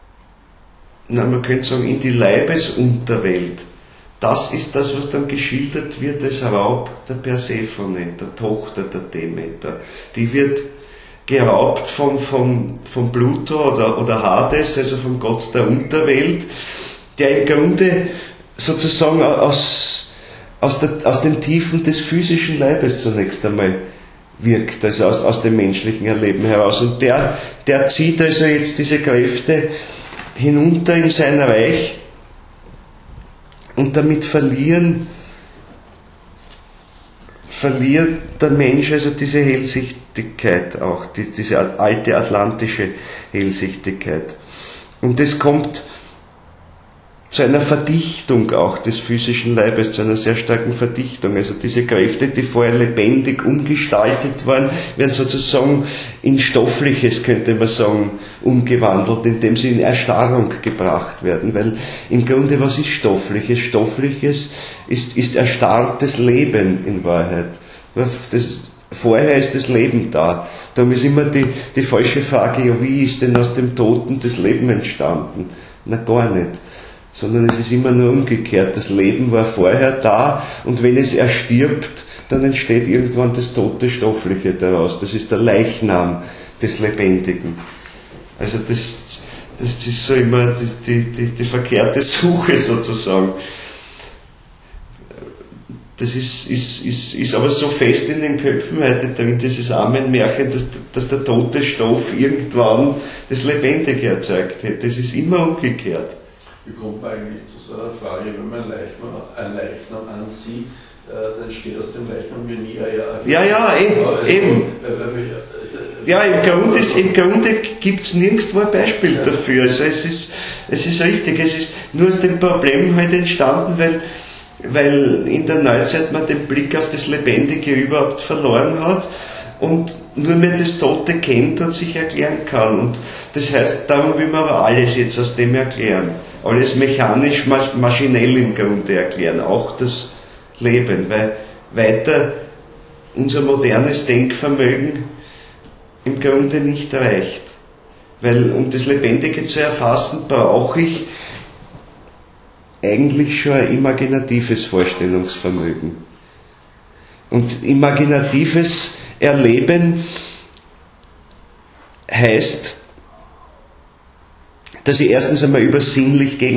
man könnte sagen, in die Leibesunterwelt, das ist das, was dann geschildert wird als Raub der Persephone, der Tochter der Demeter. Die wird geraubt von Pluto oder Hades, also vom Gott der Unterwelt, der im Grunde sozusagen aus den Tiefen des physischen Leibes zunächst einmal wirkt, also aus dem menschlichen Erleben heraus. Und der zieht also jetzt diese Kräfte hinunter in sein Reich, und damit verliert der Mensch also diese Hellsichtigkeit auch, diese alte atlantische Hellsichtigkeit. Und es kommt zu einer Verdichtung auch des physischen Leibes, zu einer sehr starken Verdichtung. Also diese Kräfte, die vorher lebendig umgestaltet waren, werden sozusagen in Stoffliches, könnte man sagen, umgewandelt, indem sie in Erstarrung gebracht werden. Weil im Grunde, was ist Stoffliches? Stoffliches ist erstarrtes Leben in Wahrheit. Vorher ist das Leben da. Darum ist immer die falsche Frage, ja, wie ist denn aus dem Toten das Leben entstanden? Na, gar nicht. Sondern es ist immer nur umgekehrt. Das Leben war vorher da, und wenn es erstirbt, dann entsteht irgendwann das tote Stoffliche daraus. Das ist der Leichnam des Lebendigen. Also das ist so immer die verkehrte Suche sozusagen. Das ist aber so fest in den Köpfen heute drin, dieses Amen-Märchen, dass der tote Stoff irgendwann das Lebendige erzeugt hätte. Das ist immer umgekehrt. Wie kommt man eigentlich zu so einer Frage, wenn man ein Leichnam ansieht, dann steht aus dem Leichnam wie nie eben. Ja, im Grunde gibt es nirgendwo ein Beispiel dafür. Also es ist richtig, es ist nur aus dem Problem halt entstanden, weil in der Neuzeit man den Blick auf das Lebendige überhaupt verloren hat und nur mehr das Tote kennt und sich erklären kann. Und das heißt, darum will man aber alles jetzt aus dem erklären. Alles mechanisch, maschinell im Grunde erklären, auch das Leben, weil weiter unser modernes Denkvermögen im Grunde nicht reicht. Weil um das Lebendige zu erfassen, brauche ich eigentlich schon ein imaginatives Vorstellungsvermögen. Und imaginatives Erleben heißt, dass ich erstens einmal über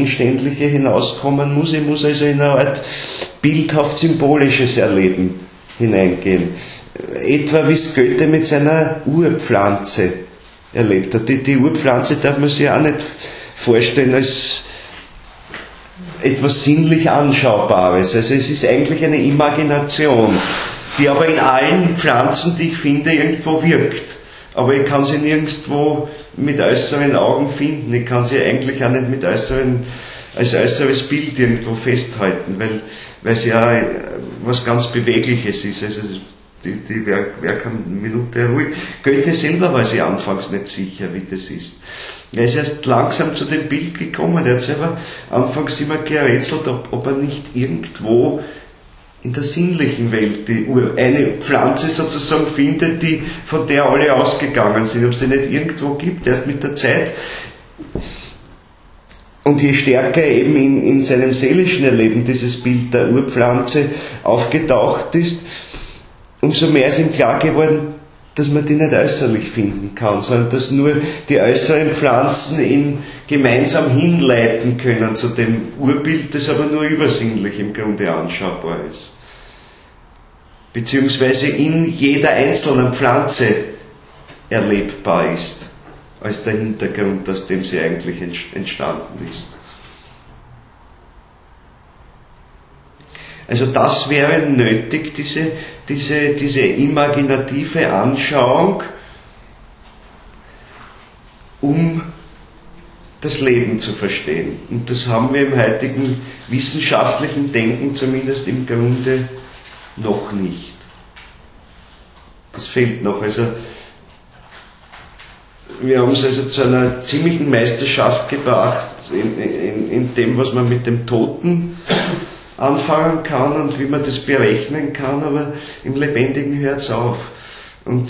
sinnlich-gegenständliche hinauskommen muss. Ich muss also in eine Art bildhaft-symbolisches Erleben hineingehen. Etwa wie es Goethe mit seiner Urpflanze erlebt hat. Die Urpflanze darf man sich auch nicht vorstellen als etwas sinnlich Anschaubares. Also es ist eigentlich eine Imagination, die aber in allen Pflanzen, die ich finde, irgendwo wirkt. Aber ich kann sie nirgendwo mit äußeren Augen finden. Ich kann sie eigentlich auch nicht mit als äußeres Bild irgendwo festhalten, weil sie ja was ganz Bewegliches ist. Also wer kann eine Minute ruhig. Goethe selber war sich anfangs nicht sicher, wie das ist. Er ist erst langsam zu dem Bild gekommen. Er hat selber anfangs immer gerätselt, ob er nicht irgendwo in der sinnlichen Welt eine Pflanze sozusagen findet, von der alle ausgegangen sind, ob es die nicht irgendwo gibt, erst mit der Zeit. Und je stärker er eben in seinem seelischen Erleben dieses Bild der Urpflanze aufgetaucht ist, umso mehr ist ihm klar geworden, dass man die nicht äußerlich finden kann, sondern dass nur die äußeren Pflanzen ihn gemeinsam hinleiten können zu dem Urbild, das aber nur übersinnlich im Grunde anschaubar ist. Beziehungsweise in jeder einzelnen Pflanze erlebbar ist, als der Hintergrund, aus dem sie eigentlich entstanden ist. Also das wäre nötig, diese imaginative Anschauung, um das Leben zu verstehen. Und das haben wir im heutigen wissenschaftlichen Denken zumindest im Grunde noch nicht. Das fehlt noch. Also wir haben es also zu einer ziemlichen Meisterschaft gebracht in dem, was man mit dem Toten anfangen kann und wie man das berechnen kann, aber im Lebendigen hört es auf. Und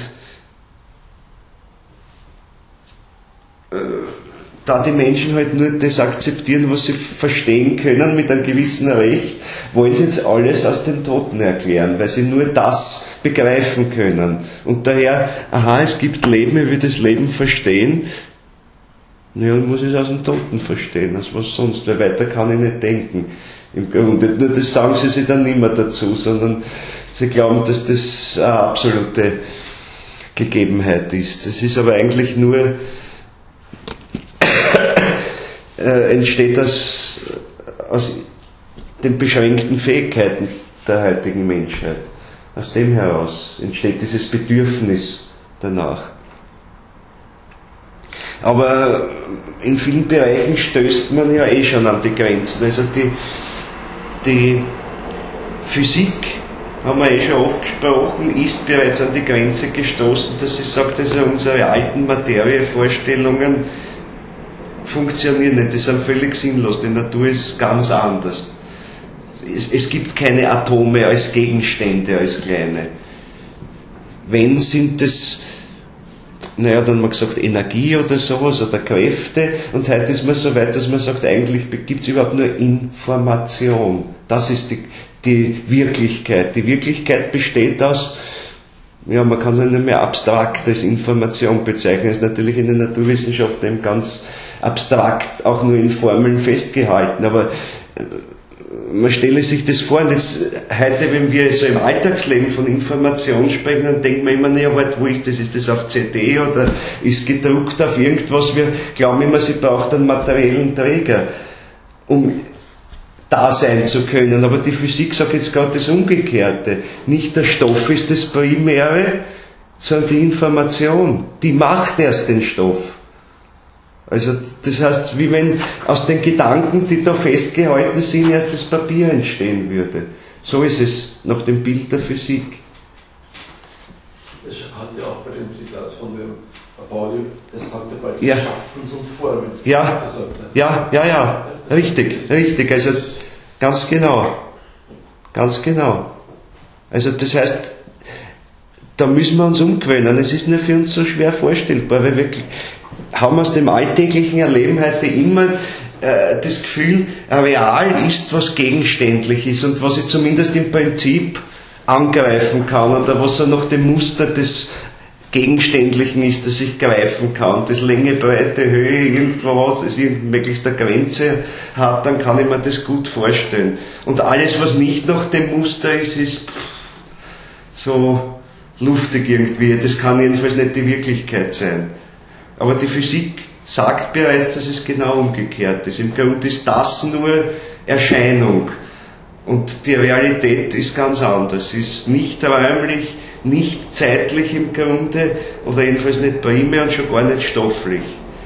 da die Menschen halt nur das akzeptieren, was sie verstehen können mit einem gewissen Recht, wollen sie jetzt alles aus dem Toten erklären, weil sie nur das begreifen können. Und daher, es gibt Leben, ich will das Leben verstehen, naja, dann muss ich es aus dem Toten verstehen, als was sonst, weil weiter kann ich nicht denken. Im Grunde, nur das sagen sie sich dann nicht mehr dazu, sondern sie glauben, dass das eine absolute Gegebenheit ist. Das ist aber eigentlich nur entsteht aus den beschränkten Fähigkeiten der heutigen Menschheit. Aus dem heraus entsteht dieses Bedürfnis danach. Aber in vielen Bereichen stößt man ja schon an die Grenzen. Also die Physik, haben wir schon oft gesprochen, ist bereits an die Grenze gestoßen, dass sie sagt, also unsere alten Materievorstellungen funktionieren nicht, die sind völlig sinnlos, die Natur ist ganz anders. Es gibt keine Atome als Gegenstände, als kleine. Wenn sind es, dann haben wir gesagt, Energie oder sowas oder Kräfte, und heute ist man so weit, dass man sagt, eigentlich gibt es überhaupt nur Information. Das ist die Wirklichkeit. Die Wirklichkeit besteht aus, man kann es nicht mehr abstrakt als Information bezeichnen, das ist natürlich in den Naturwissenschaften eben ganz abstrakt, auch nur in Formeln festgehalten, aber man stelle sich das vor, und jetzt, heute, wenn wir so im Alltagsleben von Information sprechen, dann denkt man immer, wo ist das? Ist das auf CD oder ist gedruckt auf irgendwas? Wir glauben immer, sie braucht einen materiellen Träger, um da sein zu können. Aber die Physik sagt jetzt gerade das Umgekehrte. Nicht der Stoff ist das Primäre, sondern die Information. Die macht erst den Stoff. Also das heißt, wie wenn aus den Gedanken, die da festgehalten sind, erst das Papier entstehen würde. So ist es nach dem Bild der Physik. Das hat ja auch bei dem Zitat von dem Pauli, das sagt ja bald Schaffens und Formens. Ja, richtig. Also ganz genau. Also das heißt, da müssen wir uns umgewöhnen. Es ist nur für uns so schwer vorstellbar, weil wir haben aus dem alltäglichen Erleben heute immer das Gefühl, real ist, was gegenständlich ist und was ich zumindest im Prinzip angreifen kann oder was so nach dem Muster des Gegenständlichen ist, das ich greifen kann. Das Länge, Breite, Höhe irgendwo hat, das möglichst eine Grenze hat, dann kann ich mir das gut vorstellen. Und alles, was nicht nach dem Muster ist, so luftig irgendwie. Das kann jedenfalls nicht die Wirklichkeit sein. Aber die Physik sagt bereits, dass es genau umgekehrt ist. Im Grunde ist das nur Erscheinung. Und die Realität ist ganz anders. Ist nicht räumlich, nicht zeitlich im Grunde, oder jedenfalls nicht primär und schon gar nicht stofflich.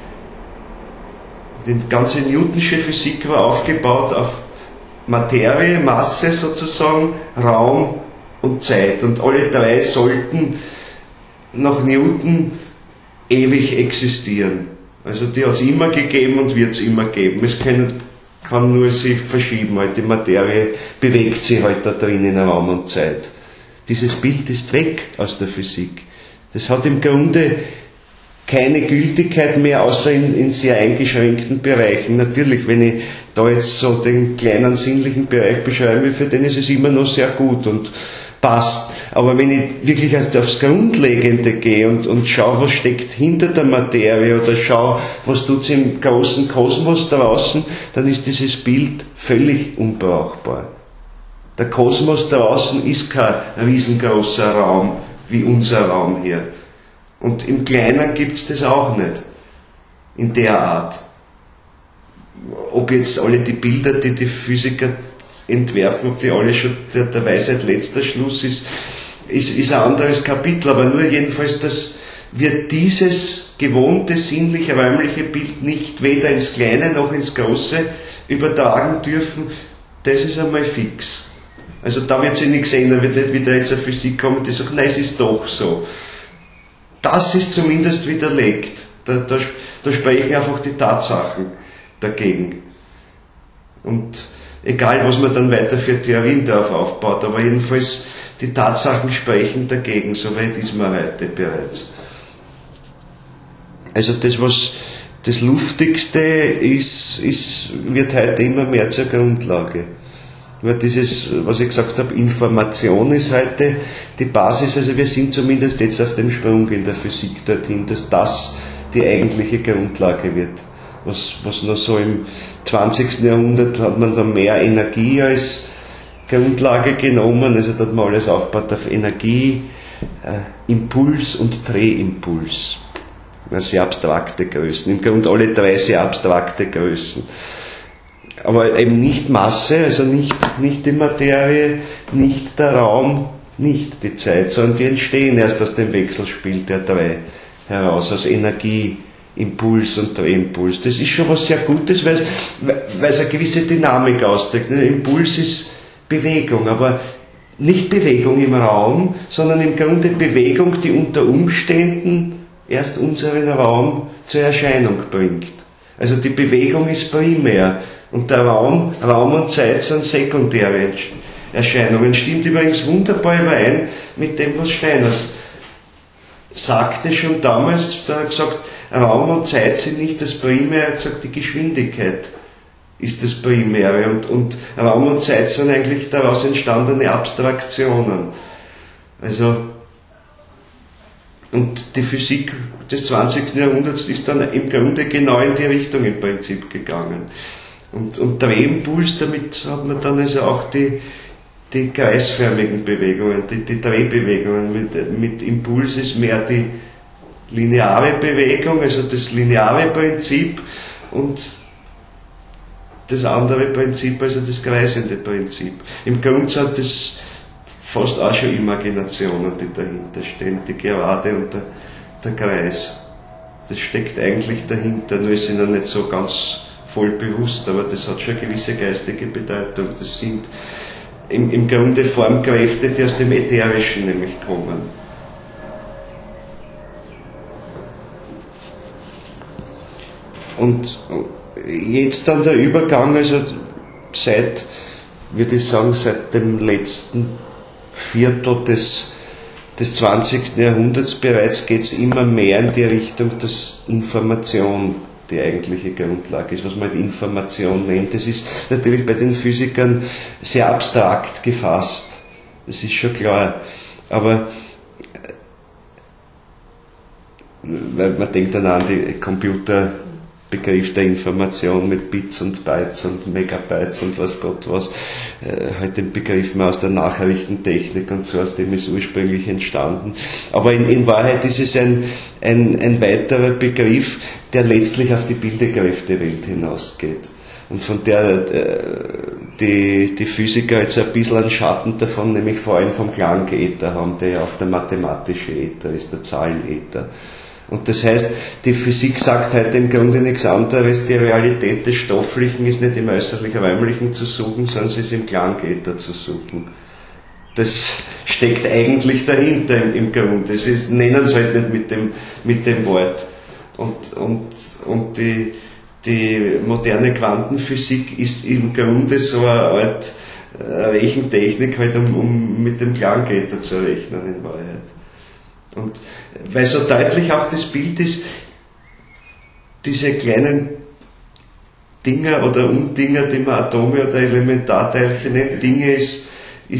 Die ganze Newtonsche Physik war aufgebaut auf Materie, Masse sozusagen, Raum und Zeit. Und alle drei sollten nach Newton ewig existieren. Also die hat es immer gegeben und wird es immer geben. Es kann nur sich verschieben. Halt. Die Materie bewegt sich halt da drin in Raum und Zeit. Dieses Bild ist weg aus der Physik. Das hat im Grunde keine Gültigkeit mehr, außer in sehr eingeschränkten Bereichen. Natürlich, wenn ich da jetzt so den kleinen sinnlichen Bereich beschreibe, für den ist es immer noch sehr gut und passt. Aber wenn ich wirklich aufs Grundlegende gehe und schaue, was steckt hinter der Materie oder schaue, was tut's im großen Kosmos draußen, dann ist dieses Bild völlig unbrauchbar. Der Kosmos draußen ist kein riesengroßer Raum wie unser Raum hier. Und im Kleinen gibt's das auch nicht. In der Art. Ob jetzt alle die Bilder, die die Physiker entwerfen, ob die alle schon der Weisheit letzter Schluss ist ein anderes Kapitel. Aber nur jedenfalls, dass wir dieses gewohnte, sinnliche, räumliche Bild nicht weder ins Kleine noch ins Große übertragen dürfen, das ist einmal fix. Also da wird sich nichts ändern, wird nicht wieder jetzt eine Physik kommen, die sagt, nein, es ist doch so. Das ist zumindest widerlegt. Da sprechen einfach die Tatsachen dagegen. Und egal, was man dann weiter für Theorien darauf aufbaut, aber jedenfalls die Tatsachen sprechen dagegen, soweit ist man heute bereits. Also das, was das Luftigste ist, wird heute immer mehr zur Grundlage. Weil dieses, was ich gesagt habe, Information ist heute die Basis, also wir sind zumindest jetzt auf dem Sprung in der Physik dorthin, dass das die eigentliche Grundlage wird. Was noch so im 20. Jahrhundert hat man dann mehr Energie als Grundlage genommen, also da hat man alles aufgebaut auf Energie, Impuls und Drehimpuls. Sehr abstrakte Größen, im Grunde alle drei sehr abstrakte Größen. Aber eben nicht Masse, also nicht die Materie, nicht der Raum, nicht die Zeit, sondern die entstehen erst aus dem Wechselspiel der drei heraus, aus Energie, Impuls und Drehimpuls. Das ist schon was sehr Gutes, weil es eine gewisse Dynamik ausdrückt. Ein Impuls ist Bewegung, aber nicht Bewegung im Raum, sondern im Grunde Bewegung, die unter Umständen erst unseren Raum zur Erscheinung bringt. Also die Bewegung ist primär. Und der Raum und Zeit sind sekundäre Erscheinungen. Stimmt übrigens wunderbar überein mit dem, was Steiner sagte schon damals. Da hat er gesagt, Raum und Zeit sind nicht das Primäre. Er hat gesagt, die Geschwindigkeit ist das Primäre. Und Raum und Zeit sind eigentlich daraus entstandene Abstraktionen. Also, und die Physik des 20. Jahrhunderts ist dann im Grunde genau in die Richtung im Prinzip gegangen. Und Drehimpuls, damit hat man dann also auch die kreisförmigen Bewegungen, die Drehbewegungen. Mit Impuls ist mehr die lineare Bewegung, also das lineare Prinzip, und das andere Prinzip, also das kreisende Prinzip. Im Grunde sind das fast auch schon Imaginationen, die dahinter stehen, die Gerade und der Kreis. Das steckt eigentlich dahinter, nur ist ihnen nicht so ganz voll bewusst, aber das hat schon eine gewisse geistige Bedeutung. Das sind im Grunde Formkräfte, die aus dem Ätherischen nämlich kommen. Und jetzt dann der Übergang, also seit dem letzten Viertel des 20. Jahrhunderts bereits geht es immer mehr in die Richtung, dass Information die eigentliche Grundlage ist, was man Information nennt. Das ist natürlich bei den Physikern sehr abstrakt gefasst. Das ist schon klar. Aber weil man denkt dann an die Computer Begriff der Information mit Bits und Bytes und Megabytes und was Gott was, halt den Begriff mehr aus der Nachrichtentechnik und so, aus dem ist ursprünglich entstanden. Aber in Wahrheit ist es ein weiterer Begriff, der letztlich auf die Bildekräftewelt hinausgeht. Und von der die Physiker jetzt ein bisschen einen Schatten davon, nämlich vor allem vom Klangäther haben, der ja auch der mathematische Äther ist, der Zahlenäther. Und das heißt, die Physik sagt heute im Grunde nichts anderes, die Realität des Stofflichen ist nicht im äußerlich-räumlichen zu suchen, sondern sie ist im Klangäther zu suchen. Das steckt eigentlich dahinter im Grunde. Sie nennen es halt nicht mit dem Wort. Und die moderne Quantenphysik ist im Grunde so eine Art Rechentechnik, halt, um mit dem Klangäther zu rechnen in Wahrheit. Und weil so deutlich auch das Bild ist, diese kleinen Dinger oder Undinger, die man Atome oder Elementarteilchen nennt, Dinge ist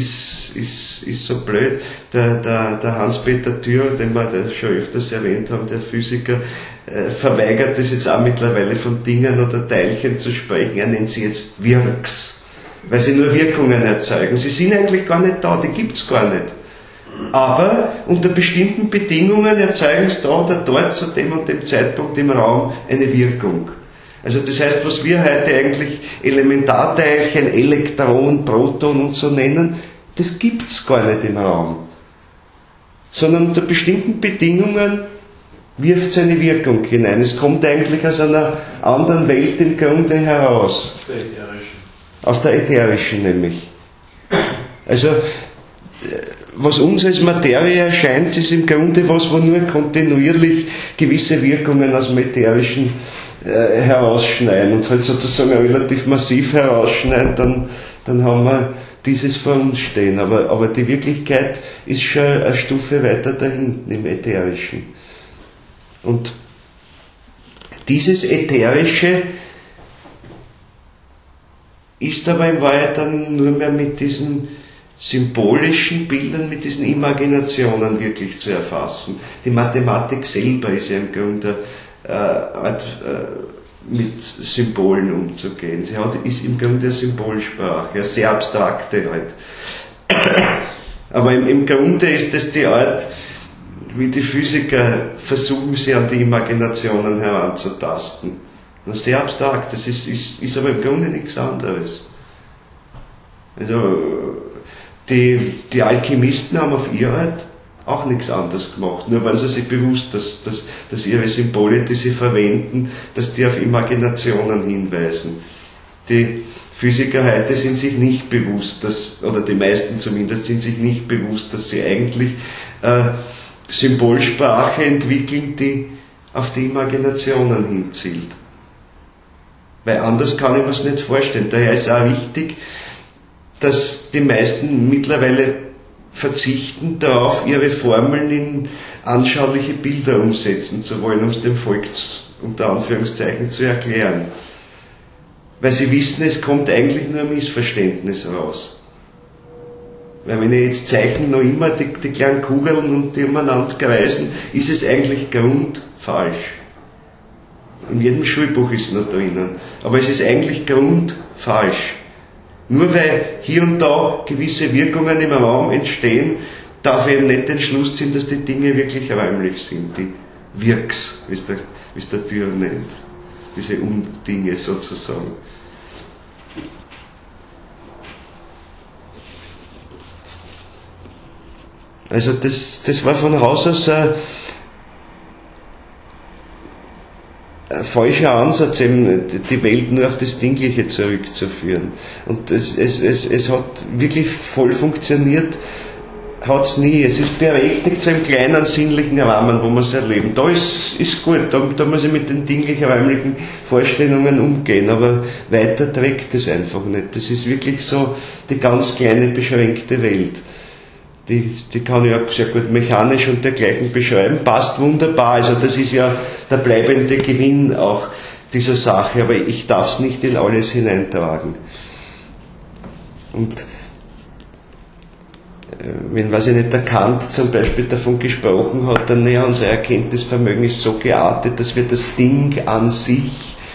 so blöd. Der Hans-Peter Thür, den wir schon öfters erwähnt haben, der Physiker, verweigert es jetzt auch mittlerweile von Dingen oder Teilchen zu sprechen. Er nennt sie jetzt Wirks, weil sie nur Wirkungen erzeugen. Sie sind eigentlich gar nicht da, die gibt's gar nicht. Aber unter bestimmten Bedingungen erzeugen sie da oder dort zu dem und dem Zeitpunkt im Raum eine Wirkung. Also das heißt, was wir heute eigentlich Elementarteilchen, Elektron, Proton und so nennen, das gibt's gar nicht im Raum. Sondern unter bestimmten Bedingungen wirft es eine Wirkung hinein. Es kommt eigentlich aus einer anderen Welt im Grunde heraus. Aus der ätherischen. Aus der ätherischen nämlich. Also was uns als Materie erscheint, ist im Grunde was, wo nur kontinuierlich gewisse Wirkungen aus dem Ätherischen herausschneiden und halt sozusagen relativ massiv herausschneiden, dann haben wir dieses vor uns stehen. Aber die Wirklichkeit ist schon eine Stufe weiter da hinten im Ätherischen. Und dieses Ätherische ist aber in Wahrheit dann nur mehr mit diesen symbolischen Bildern, mit diesen Imaginationen wirklich zu erfassen. Die Mathematik selber ist ja im Grunde mit Symbolen umzugehen. Sie ist im Grunde eine Symbolsprache, eine sehr abstrakte halt. Aber im Grunde ist das die Art, wie die Physiker versuchen, sie an die Imaginationen heranzutasten. Sehr abstrakt, das ist aber im Grunde nichts anderes. Also die Alchemisten haben auf ihre Art auch nichts anderes gemacht. Nur waren sie sich bewusst, dass ihre Symbole, die sie verwenden, dass die auf Imaginationen hinweisen. Die Physiker heute sind sich nicht bewusst, oder die meisten zumindest sind sich nicht bewusst, dass sie eigentlich Symbolsprache entwickeln, die auf die Imaginationen hinzielt. Weil anders kann ich mir es nicht vorstellen. Daher ist auch wichtig, dass die meisten mittlerweile verzichten darauf, ihre Formeln in anschauliche Bilder umsetzen zu wollen, um es dem Volk unter Anführungszeichen zu erklären. Weil sie wissen, es kommt eigentlich nur ein Missverständnis raus. Weil wenn ich jetzt zeichne noch immer die kleinen Kugeln und die umeinander kreisen, ist es eigentlich grundfalsch. In jedem Schulbuch ist es noch drinnen. Aber es ist eigentlich grundfalsch. Nur weil hier und da gewisse Wirkungen im Raum entstehen, darf eben nicht den Schluss ziehen, dass die Dinge wirklich räumlich sind. Die Wirks, wie es der Thür nennt. Diese Undinge sozusagen. Also das war von Haus aus ein falscher Ansatz, eben die Welt nur auf das Dingliche zurückzuführen. Und es hat wirklich voll funktioniert, hat es nie. Es ist berechtigt so im kleinen sinnlichen Rahmen, wo wir es erleben. Da ist gut, da muss ich mit den dinglich-räumlichen Vorstellungen umgehen, aber weiter trägt es einfach nicht. Das ist wirklich so die ganz kleine, beschränkte Welt. Die kann ich auch sehr gut mechanisch und dergleichen beschreiben, passt wunderbar. Also das ist ja der bleibende Gewinn auch dieser Sache, aber ich darf es nicht in alles hineintragen. Und wenn, weiß ich nicht, der Kant zum Beispiel davon gesprochen hat, dann ja, unser Erkenntnisvermögen ist so geartet, dass wir das Ding an sich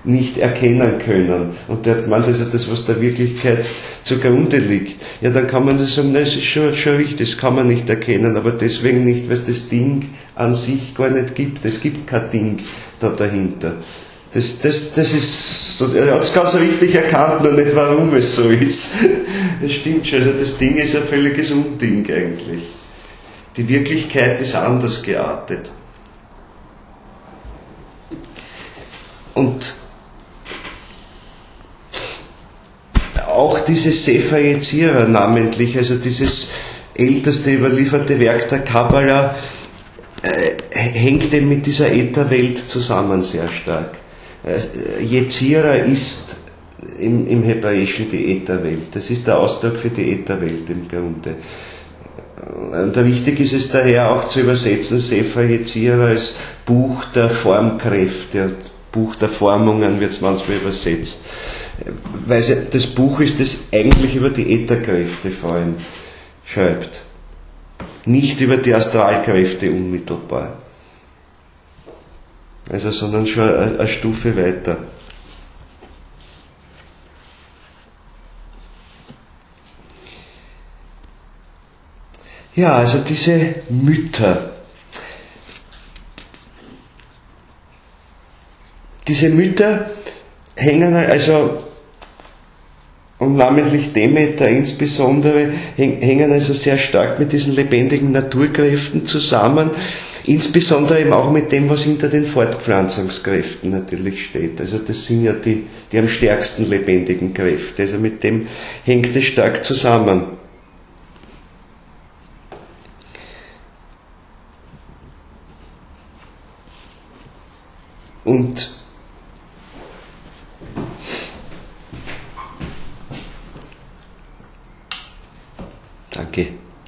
nicht erkennen können. Und der hat gemeint, das ist das, was der Wirklichkeit zugrunde liegt. Ja, dann kann man das sagen, nein, das ist schon richtig, das kann man nicht erkennen, aber deswegen nicht, weil es das Ding an sich gar nicht gibt. Es gibt kein Ding da dahinter. Das ist so, er hat es ganz richtig erkannt, nur nicht warum es so ist. Das stimmt schon, also das Ding ist ein völliges Unding eigentlich. Die Wirklichkeit ist anders geartet. Und auch dieses Sefer Yetzirah namentlich, also dieses älteste überlieferte Werk der Kabbala, hängt eben mit dieser Ätherwelt zusammen sehr stark. Yetzirah ist im Hebräischen die Ätherwelt. Das ist der Ausdruck für die Ätherwelt im Grunde. Und wichtig ist es daher auch zu übersetzen, Sefer Yetzirah als Buch der Formkräfte und Buch der Formungen wird es manchmal übersetzt. Weil das Buch ist, das eigentlich über die Ätherkräfte vor allem schreibt. Nicht über die Astralkräfte unmittelbar. Also, sondern schon eine Stufe weiter. Ja, also diese Mütter. Diese Mütter hängen also, und namentlich Demeter insbesondere, hängen also sehr stark mit diesen lebendigen Naturkräften zusammen, insbesondere eben auch mit dem, was hinter den Fortpflanzungskräften natürlich steht. Also das sind ja die am stärksten lebendigen Kräfte, also mit dem hängt es stark zusammen. Und danke.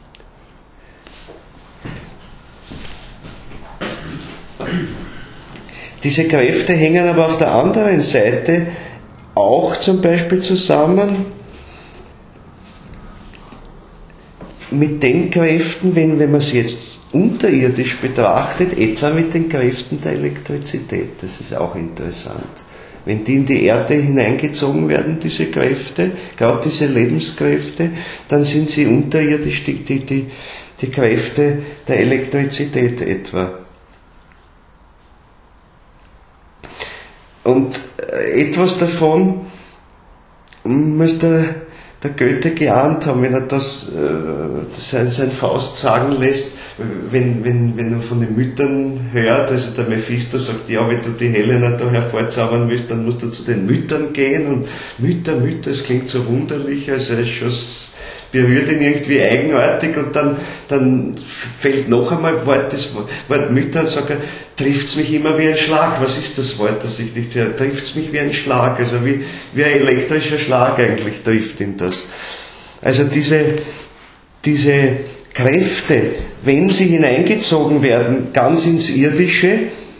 Diese Kräfte hängen aber auf der anderen Seite auch zum Beispiel zusammen mit den Kräften, wenn man sie jetzt unterirdisch betrachtet, etwa mit den Kräften der Elektrizität. Das ist auch interessant. Wenn die in die Erde hineingezogen werden, diese Kräfte, gerade diese Lebenskräfte, dann sind sie unterirdisch die Kräfte der Elektrizität etwa. Und etwas davon muss der Goethe geahnt haben, wenn er das sein Faust sagen lässt, wenn er von den Müttern hört, also der Mephisto sagt, ja, wenn du die Helena da hervorzaubern willst, dann musst du zu den Müttern gehen und Mütter, es klingt so wunderlich, also es berührt ihn irgendwie eigenartig und dann fällt noch einmal das Wort Mütter und sagt er, trifft's mich immer wie ein Schlag. Was ist das Wort, das ich nicht höre? Trifft's mich wie ein Schlag, also wie ein elektrischer Schlag eigentlich trifft ihn das. Also diese Kräfte, wenn sie hineingezogen werden, ganz ins Irdische,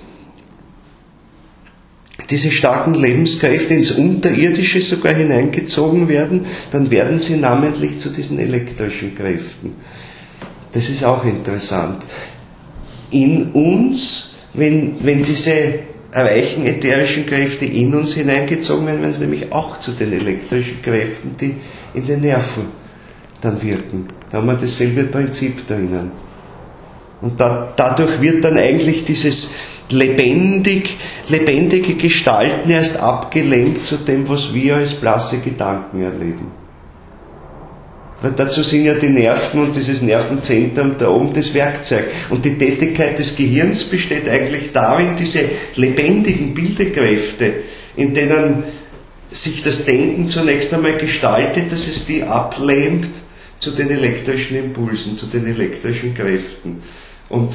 diese starken Lebenskräfte ins Unterirdische sogar hineingezogen werden, dann werden sie namentlich zu diesen elektrischen Kräften. Das ist auch interessant. In uns, wenn diese weichen ätherischen Kräfte in uns hineingezogen werden, werden sie nämlich auch zu den elektrischen Kräften, die in den Nerven dann wirken. Da haben wir dasselbe Prinzip drinnen. Und dadurch wird dann eigentlich dieses lebendige Gestalten erst abgelenkt zu dem, was wir als blasse Gedanken erleben. Weil dazu sind ja die Nerven und dieses Nervenzentrum da oben das Werkzeug. Und die Tätigkeit des Gehirns besteht eigentlich darin, diese lebendigen Bildekräfte, in denen sich das Denken zunächst einmal gestaltet, dass es die ablähmt zu den elektrischen Impulsen, zu den elektrischen Kräften. Und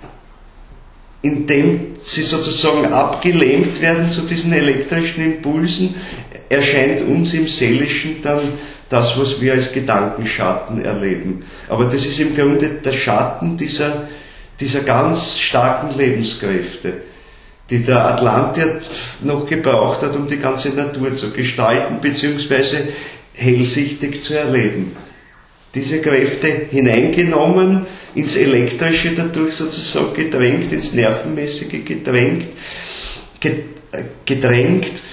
indem sie sozusagen abgelähmt werden zu diesen elektrischen Impulsen, erscheint uns im Seelischen dann das, was wir als Gedankenschatten erleben. Aber das ist im Grunde der Schatten dieser ganz starken Lebenskräfte, die der Atlantier noch gebraucht hat, um die ganze Natur zu gestalten, beziehungsweise hellsichtig zu erleben. Diese Kräfte hineingenommen, ins Elektrische dadurch sozusagen gedrängt, ins Nervenmäßige gedrängt, gedrängt,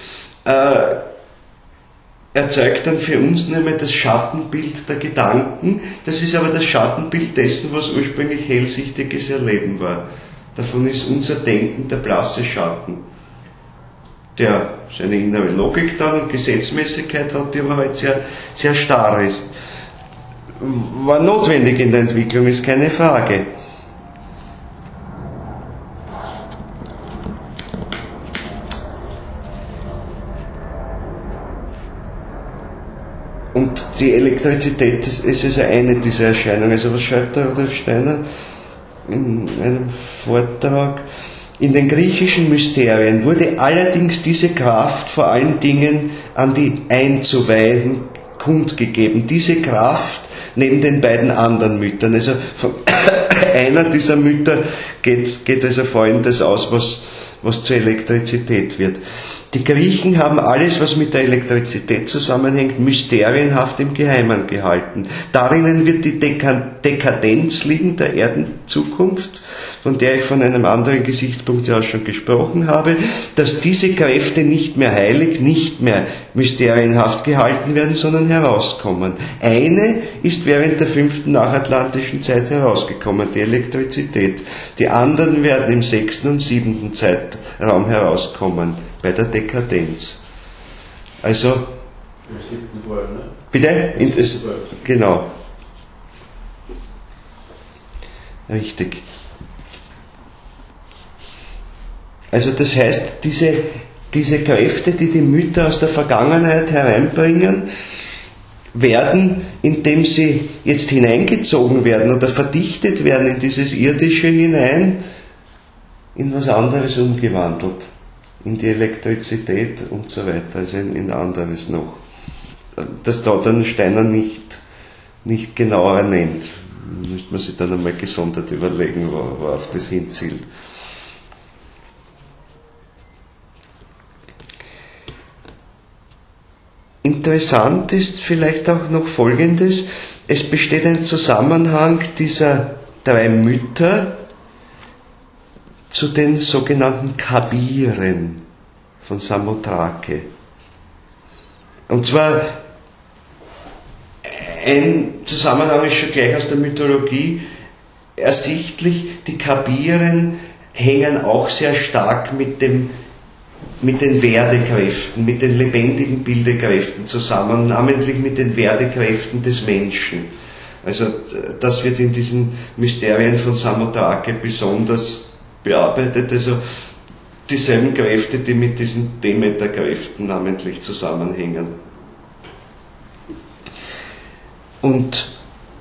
erzeugt dann für uns nur mehr das Schattenbild der Gedanken. Das ist aber das Schattenbild dessen, was ursprünglich hellsichtiges Erleben war. Davon ist unser Denken der blasse Schatten, der seine innere Logik dann und Gesetzmäßigkeit hat, die aber halt sehr, sehr starr ist. War notwendig in der Entwicklung, ist keine Frage. Und die Elektrizität ist also eine dieser Erscheinungen. Also was schreibt der Rudolf Steiner in einem Vortrag? In den griechischen Mysterien wurde allerdings diese Kraft vor allen Dingen an die Einzuweihenden kundgegeben. Diese Kraft neben den beiden anderen Müttern. Also von einer dieser Mütter geht also Folgendes aus, was zur Elektrizität wird. Die Griechen haben alles, was mit der Elektrizität zusammenhängt, mysterienhaft im Geheimen gehalten. Darin wird die Dekadenz liegen der Erdenzukunft, von der ich von einem anderen Gesichtspunkt ja schon gesprochen habe, dass diese Kräfte nicht mehr heilig, nicht mehr mysterienhaft gehalten werden, sondern herauskommen. Eine ist während der 5. nachatlantischen Zeit herausgekommen, die Elektrizität. Die anderen werden im 6. und 7. Zeitraum herauskommen, bei der Dekadenz. Also, im 7. Fall, ne? Bitte? Genau. Richtig. Also das heißt, diese Kräfte, die die Mütter aus der Vergangenheit hereinbringen, werden, indem sie jetzt hineingezogen werden oder verdichtet werden in dieses Irdische hinein, in was anderes umgewandelt. In die Elektrizität und so weiter, also in anderes noch. Das da dann Steiner nicht genauer nennt. Müsste man sich dann einmal gesondert überlegen, worauf das hinzielt. Interessant ist vielleicht auch noch Folgendes: Es besteht ein Zusammenhang dieser 3 Mütter zu den sogenannten Kabiren von Samothrake. Und zwar ein Zusammenhang ist schon gleich aus der Mythologie ersichtlich. Die Kabiren hängen auch sehr stark mit den Werdekräften, mit den lebendigen Bildekräften zusammen, namentlich mit den Werdekräften des Menschen. Also das wird in diesen Mysterien von Samothrake besonders bearbeitet, also dieselben Kräfte, die mit diesen Demeter-Kräften namentlich zusammenhängen. Und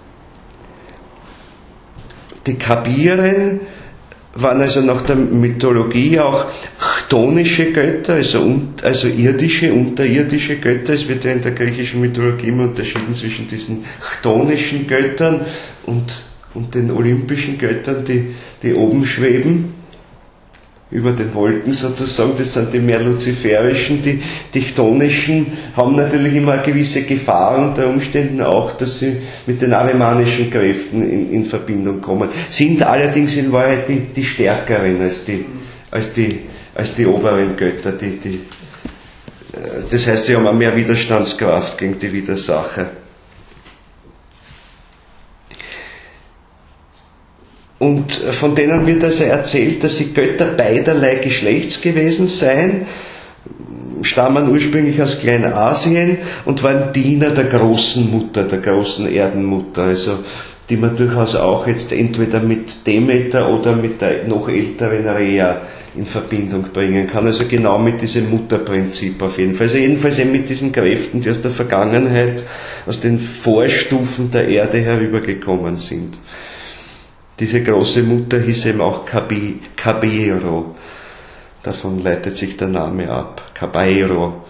die Kabiren waren also nach der Mythologie auch chtonische Götter, also irdische, unterirdische Götter. Es wird ja in der griechischen Mythologie immer unterschieden zwischen diesen chtonischen Göttern und den olympischen Göttern, die oben schweben, über den Wolken sozusagen. Das sind die mehr luziferischen. Die chtonischen haben natürlich immer eine gewisse Gefahr unter Umständen auch, dass sie mit den arimanischen Kräften in Verbindung kommen. Sind allerdings in Wahrheit die stärkeren als die oberen Götter. Das heißt, sie haben auch mehr Widerstandskraft gegen die Widersacher. Und von denen wird also erzählt, dass sie Götter beiderlei Geschlechts gewesen seien, stammen ursprünglich aus Kleinasien und waren Diener der großen Mutter, der großen Erdenmutter, also die man durchaus auch jetzt entweder mit Demeter oder mit der noch älteren Rhea in Verbindung bringen kann, also genau mit diesem Mutterprinzip auf jeden Fall. Also jedenfalls eben mit diesen Kräften, die aus der Vergangenheit, aus den Vorstufen der Erde herübergekommen sind. Diese große Mutter hieß eben auch Cabero. Davon leitet sich der Name ab. Cabero.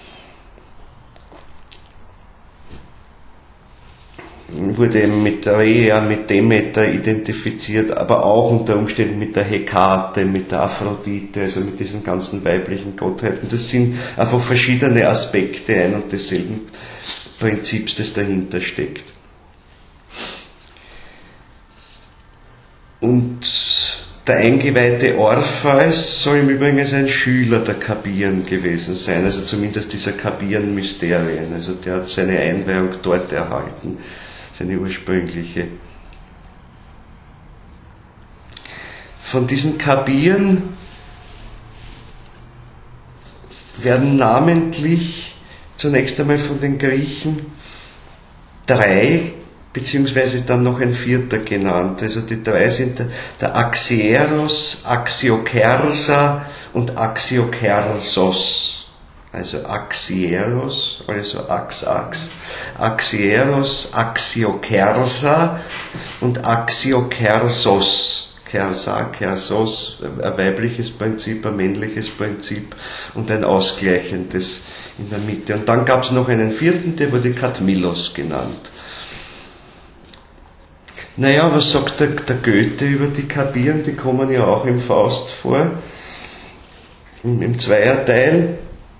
Wurde eben mit Rhea, mit Demeter identifiziert, aber auch unter Umständen mit der Hekate, mit der Aphrodite, also mit diesen ganzen weiblichen Gottheiten. Das sind einfach verschiedene Aspekte ein und desselben Prinzips, das dahinter steckt. Und Der eingeweihte Orpheus soll im Übrigen ein Schüler der Kabiren gewesen sein, also zumindest dieser Kabiren-Mysterien. Also der hat seine Einweihung dort erhalten, seine ursprüngliche. Von diesen Kabiren werden namentlich zunächst einmal von den Griechen 3 beziehungsweise dann noch ein 4. genannt. Also die 3 sind der Axieros, Axiokersa und Axiokersos. Also Axieros, also Ax, Axieros, Axiokersa und Axiokersos. Kersa, Kersos, ein weibliches Prinzip, ein männliches Prinzip und ein ausgleichendes in der Mitte. Und dann gab es noch einen 4., der wurde Kadmilos genannt. Naja, was sagt der Goethe über die Kabiren? Die kommen ja auch im Faust vor, im Zweierteil.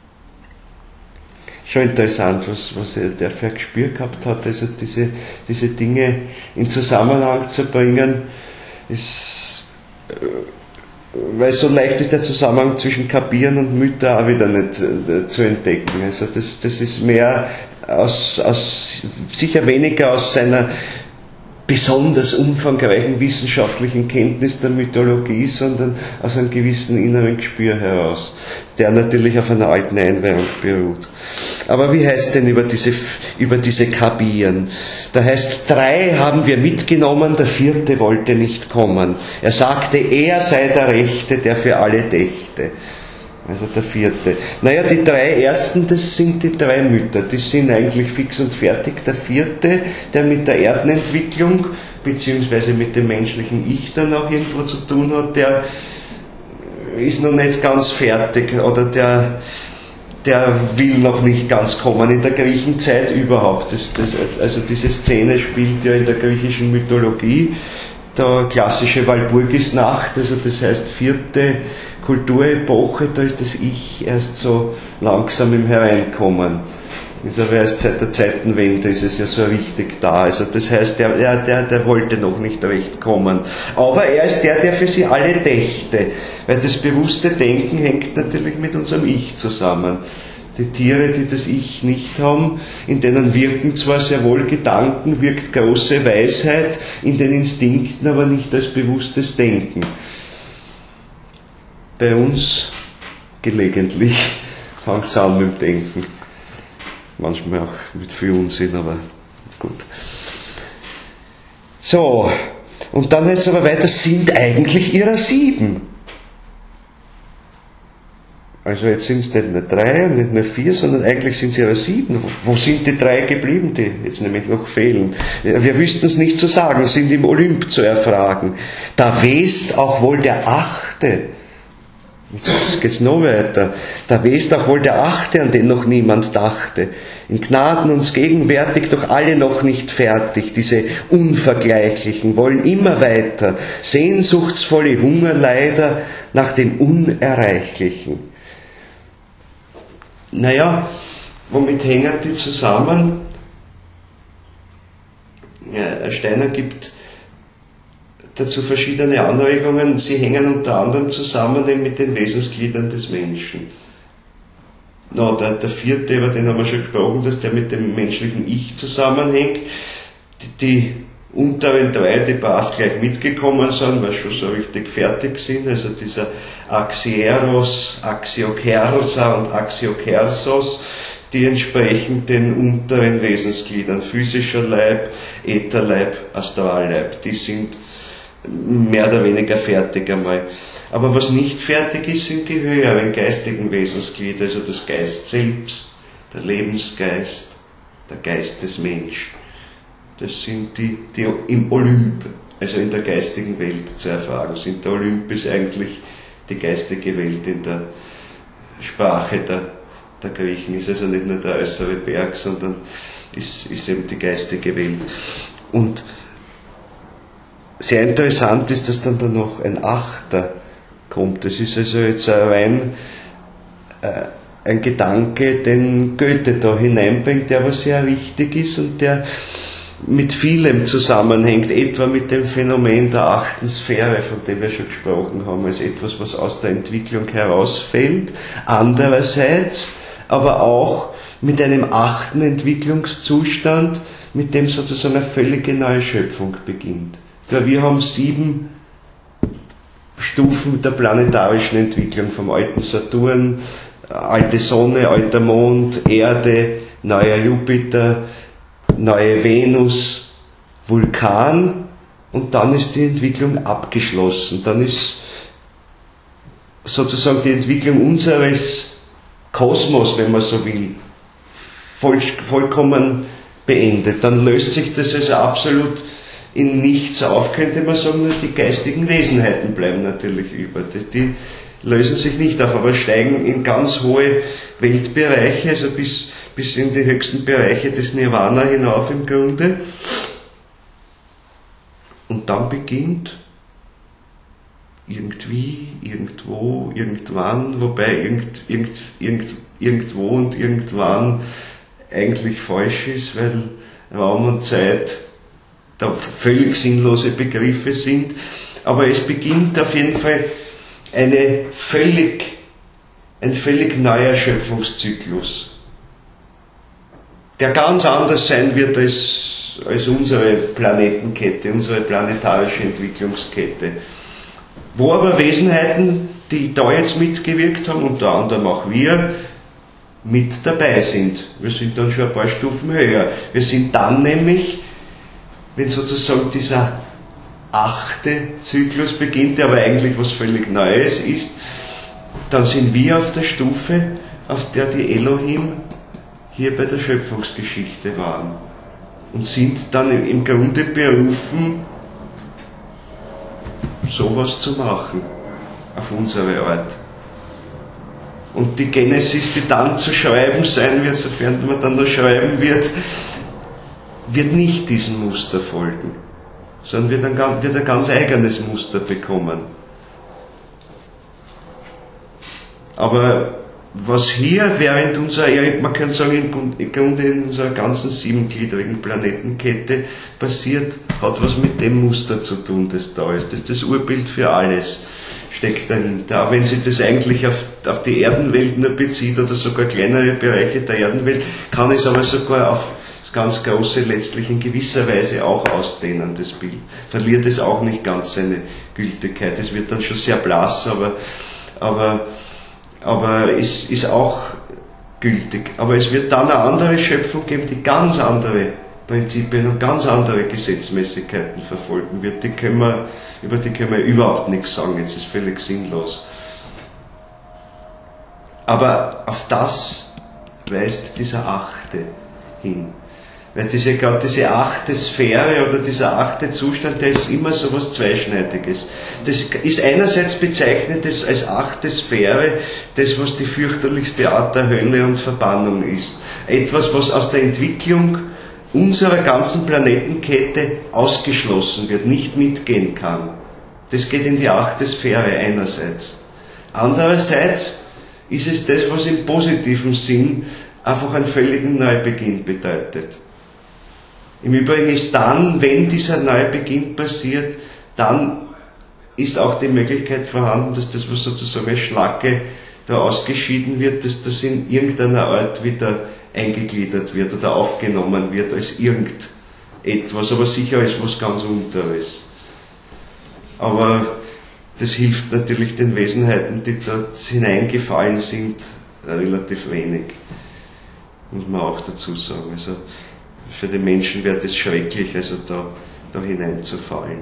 Schon interessant, was der für ein Gespür gehabt hat, also diese Dinge in Zusammenhang zu bringen, ist, weil so leicht ist der Zusammenhang zwischen Kabiren und Mütter auch wieder nicht zu entdecken. Also das ist mehr sicher weniger aus seiner besonders umfangreichen wissenschaftlichen Kenntnis der Mythologie, sondern aus einem gewissen inneren Gespür heraus, der natürlich auf einer alten Einweihung beruht. Aber wie heißt es denn über diese Kabiren? Da heißt es, 3 haben wir mitgenommen, der 4. wollte nicht kommen. Er sagte, er sei der Rechte, der für alle dächte. Also der 4. Naja, die 3 ersten, das sind die 3 Mütter, die sind eigentlich fix und fertig. Der 4., der mit der Erdenentwicklung, beziehungsweise mit dem menschlichen Ich dann auch irgendwo zu tun hat, der ist noch nicht ganz fertig, oder der will noch nicht ganz kommen. In der Griechenzeit überhaupt. Also diese Szene spielt ja in der griechischen Mythologie. Der klassische Walpurgisnacht, also das heißt 4. Kulturepoche, da ist das Ich erst so langsam im Hereinkommen. Erst seit der Zeitenwende ist es ja so richtig da. Also das heißt, der wollte noch nicht recht kommen. Aber er ist der für sie alle dächte. Weil das bewusste Denken hängt natürlich mit unserem Ich zusammen. Die Tiere, die das Ich nicht haben, in denen wirken zwar sehr wohl Gedanken, wirkt große Weisheit, in den Instinkten aber nicht als bewusstes Denken. Bei uns gelegentlich fängt es an mit dem Denken. Manchmal auch mit viel Unsinn, aber gut. So, und dann heißt es aber weiter, sind eigentlich ihrer 7. Also jetzt sind es nicht nur 3 und nicht nur 4, sondern eigentlich sind es ihrer 7. Wo sind die 3 geblieben, die jetzt nämlich noch fehlen? Wir wüssten es nicht zu sagen, sind im Olymp zu erfragen. Da west auch wohl der 8. Jetzt geht's noch weiter. Da west auch wohl der 8., an den noch niemand dachte. In Gnaden uns gegenwärtig, doch alle noch nicht fertig. Diese Unvergleichlichen wollen immer weiter. Sehnsuchtsvolle Hungerleider nach dem Unerreichlichen. Naja, womit hängen die zusammen? Ja, Steiner gibt dazu verschiedene Anregungen. Sie hängen unter anderem zusammen mit den Wesensgliedern des Menschen. Der 4., über den haben wir schon gesprochen, dass der mit dem menschlichen Ich zusammenhängt. Die unteren 3, die brav gleich mitgekommen sind, weil schon so richtig fertig sind, also dieser Axieros, Axiokersa und Axiokersos, die entsprechen den unteren Wesensgliedern, physischer Leib, Ätherleib, Astralleib, die sind mehr oder weniger fertig einmal. Aber was nicht fertig ist, sind die höheren geistigen Wesensglieder, also das Geist selbst, der Lebensgeist, der Geist des Menschen. Das sind die im Olymp, also in der geistigen Welt zu erfragen sind. Der Olymp ist eigentlich die geistige Welt in der Sprache der Griechen. Ist also nicht nur der äußere Berg, sondern ist eben die geistige Welt. Und sehr interessant ist, dass dann da noch ein 8. kommt. Das ist also jetzt rein ein Gedanke, den Goethe da hineinbringt, der aber sehr wichtig ist und der mit vielem zusammenhängt, etwa mit dem Phänomen der 8. Sphäre, von dem wir schon gesprochen haben, als etwas, was aus der Entwicklung herausfällt. Andererseits aber auch mit einem 8. Entwicklungszustand, mit dem sozusagen eine völlige neue Schöpfung beginnt. Wir haben 7 Stufen der planetarischen Entwicklung, vom alten Saturn, alte Sonne, alter Mond, Erde, neuer Jupiter, neue Venus, Vulkan, und dann ist die Entwicklung abgeschlossen. Dann ist sozusagen die Entwicklung unseres Kosmos, wenn man so will, vollkommen beendet. Dann löst sich das also absolut in nichts auf, könnte man sagen, nur die geistigen Wesenheiten bleiben natürlich über. Die lösen sich nicht auf, aber steigen in ganz hohe Weltbereiche, also bis in die höchsten Bereiche des Nirvana hinauf im Grunde. Und dann beginnt irgendwie, irgendwo, irgendwann, wobei irgendwo und irgendwann eigentlich falsch ist, weil Raum und Zeit da völlig sinnlose Begriffe sind, aber es beginnt auf jeden Fall ein völlig neuer Schöpfungszyklus, der ganz anders sein wird als unsere Planetenkette, unsere planetarische Entwicklungskette, wo aber Wesenheiten, die da jetzt mitgewirkt haben, unter anderem auch wir, mit dabei sind. Wir sind dann schon ein paar Stufen höher. Wir sind dann nämlich, wenn sozusagen dieser 8. Zyklus beginnt, der aber eigentlich was völlig Neues ist, dann sind wir auf der Stufe, auf der die Elohim hier bei der Schöpfungsgeschichte waren, und sind dann im Grunde berufen, sowas zu machen, auf unsere Art. Und die Genesis, die dann zu schreiben sein wird, sofern man dann noch schreiben wird nicht diesem Muster folgen, sondern wird ein ganz eigenes Muster bekommen. Aber was hier während unserer, man kann sagen, im Grunde in unserer ganzen 7gliedrigen Planetenkette passiert, hat was mit dem Muster zu tun, das da ist. Das ist das Urbild für alles, steckt dahinter. Auch wenn sich das eigentlich auf die Erdenwelt nur bezieht oder sogar kleinere Bereiche der Erdenwelt, kann es aber sogar auf das ganz Große letztlich in gewisser Weise auch ausdehnen, das Bild. Verliert es auch nicht ganz seine Gültigkeit. Es wird dann schon sehr blass, aber es ist auch gültig. Aber es wird dann eine andere Schöpfung geben, die ganz andere Prinzipien und ganz andere Gesetzmäßigkeiten verfolgen wird. Über die können wir überhaupt nichts sagen, jetzt ist völlig sinnlos. Aber auf das weist dieser 8. hin. Weil gerade diese 8. Sphäre oder dieser 8. Zustand, der ist immer so was Zweischneidiges. Das ist einerseits bezeichnet als 8. Sphäre, das was die fürchterlichste Art der Hölle und Verbannung ist. Etwas, was aus der Entwicklung unserer ganzen Planetenkette ausgeschlossen wird, nicht mitgehen kann. Das geht in die 8. Sphäre einerseits. Andererseits ist es das, was im positiven Sinn einfach einen völligen Neubeginn bedeutet. Im Übrigen ist dann, wenn dieser Neubeginn passiert, dann ist auch die Möglichkeit vorhanden, dass das, was sozusagen als Schlacke da ausgeschieden wird, dass das in irgendeiner Art wieder eingegliedert wird oder aufgenommen wird als irgendetwas, aber sicher als was ganz Unteres. Aber das hilft natürlich den Wesenheiten, die dort hineingefallen sind, relativ wenig, muss man auch dazu sagen. Also für die Menschen wäre das schrecklich, also da hineinzufallen.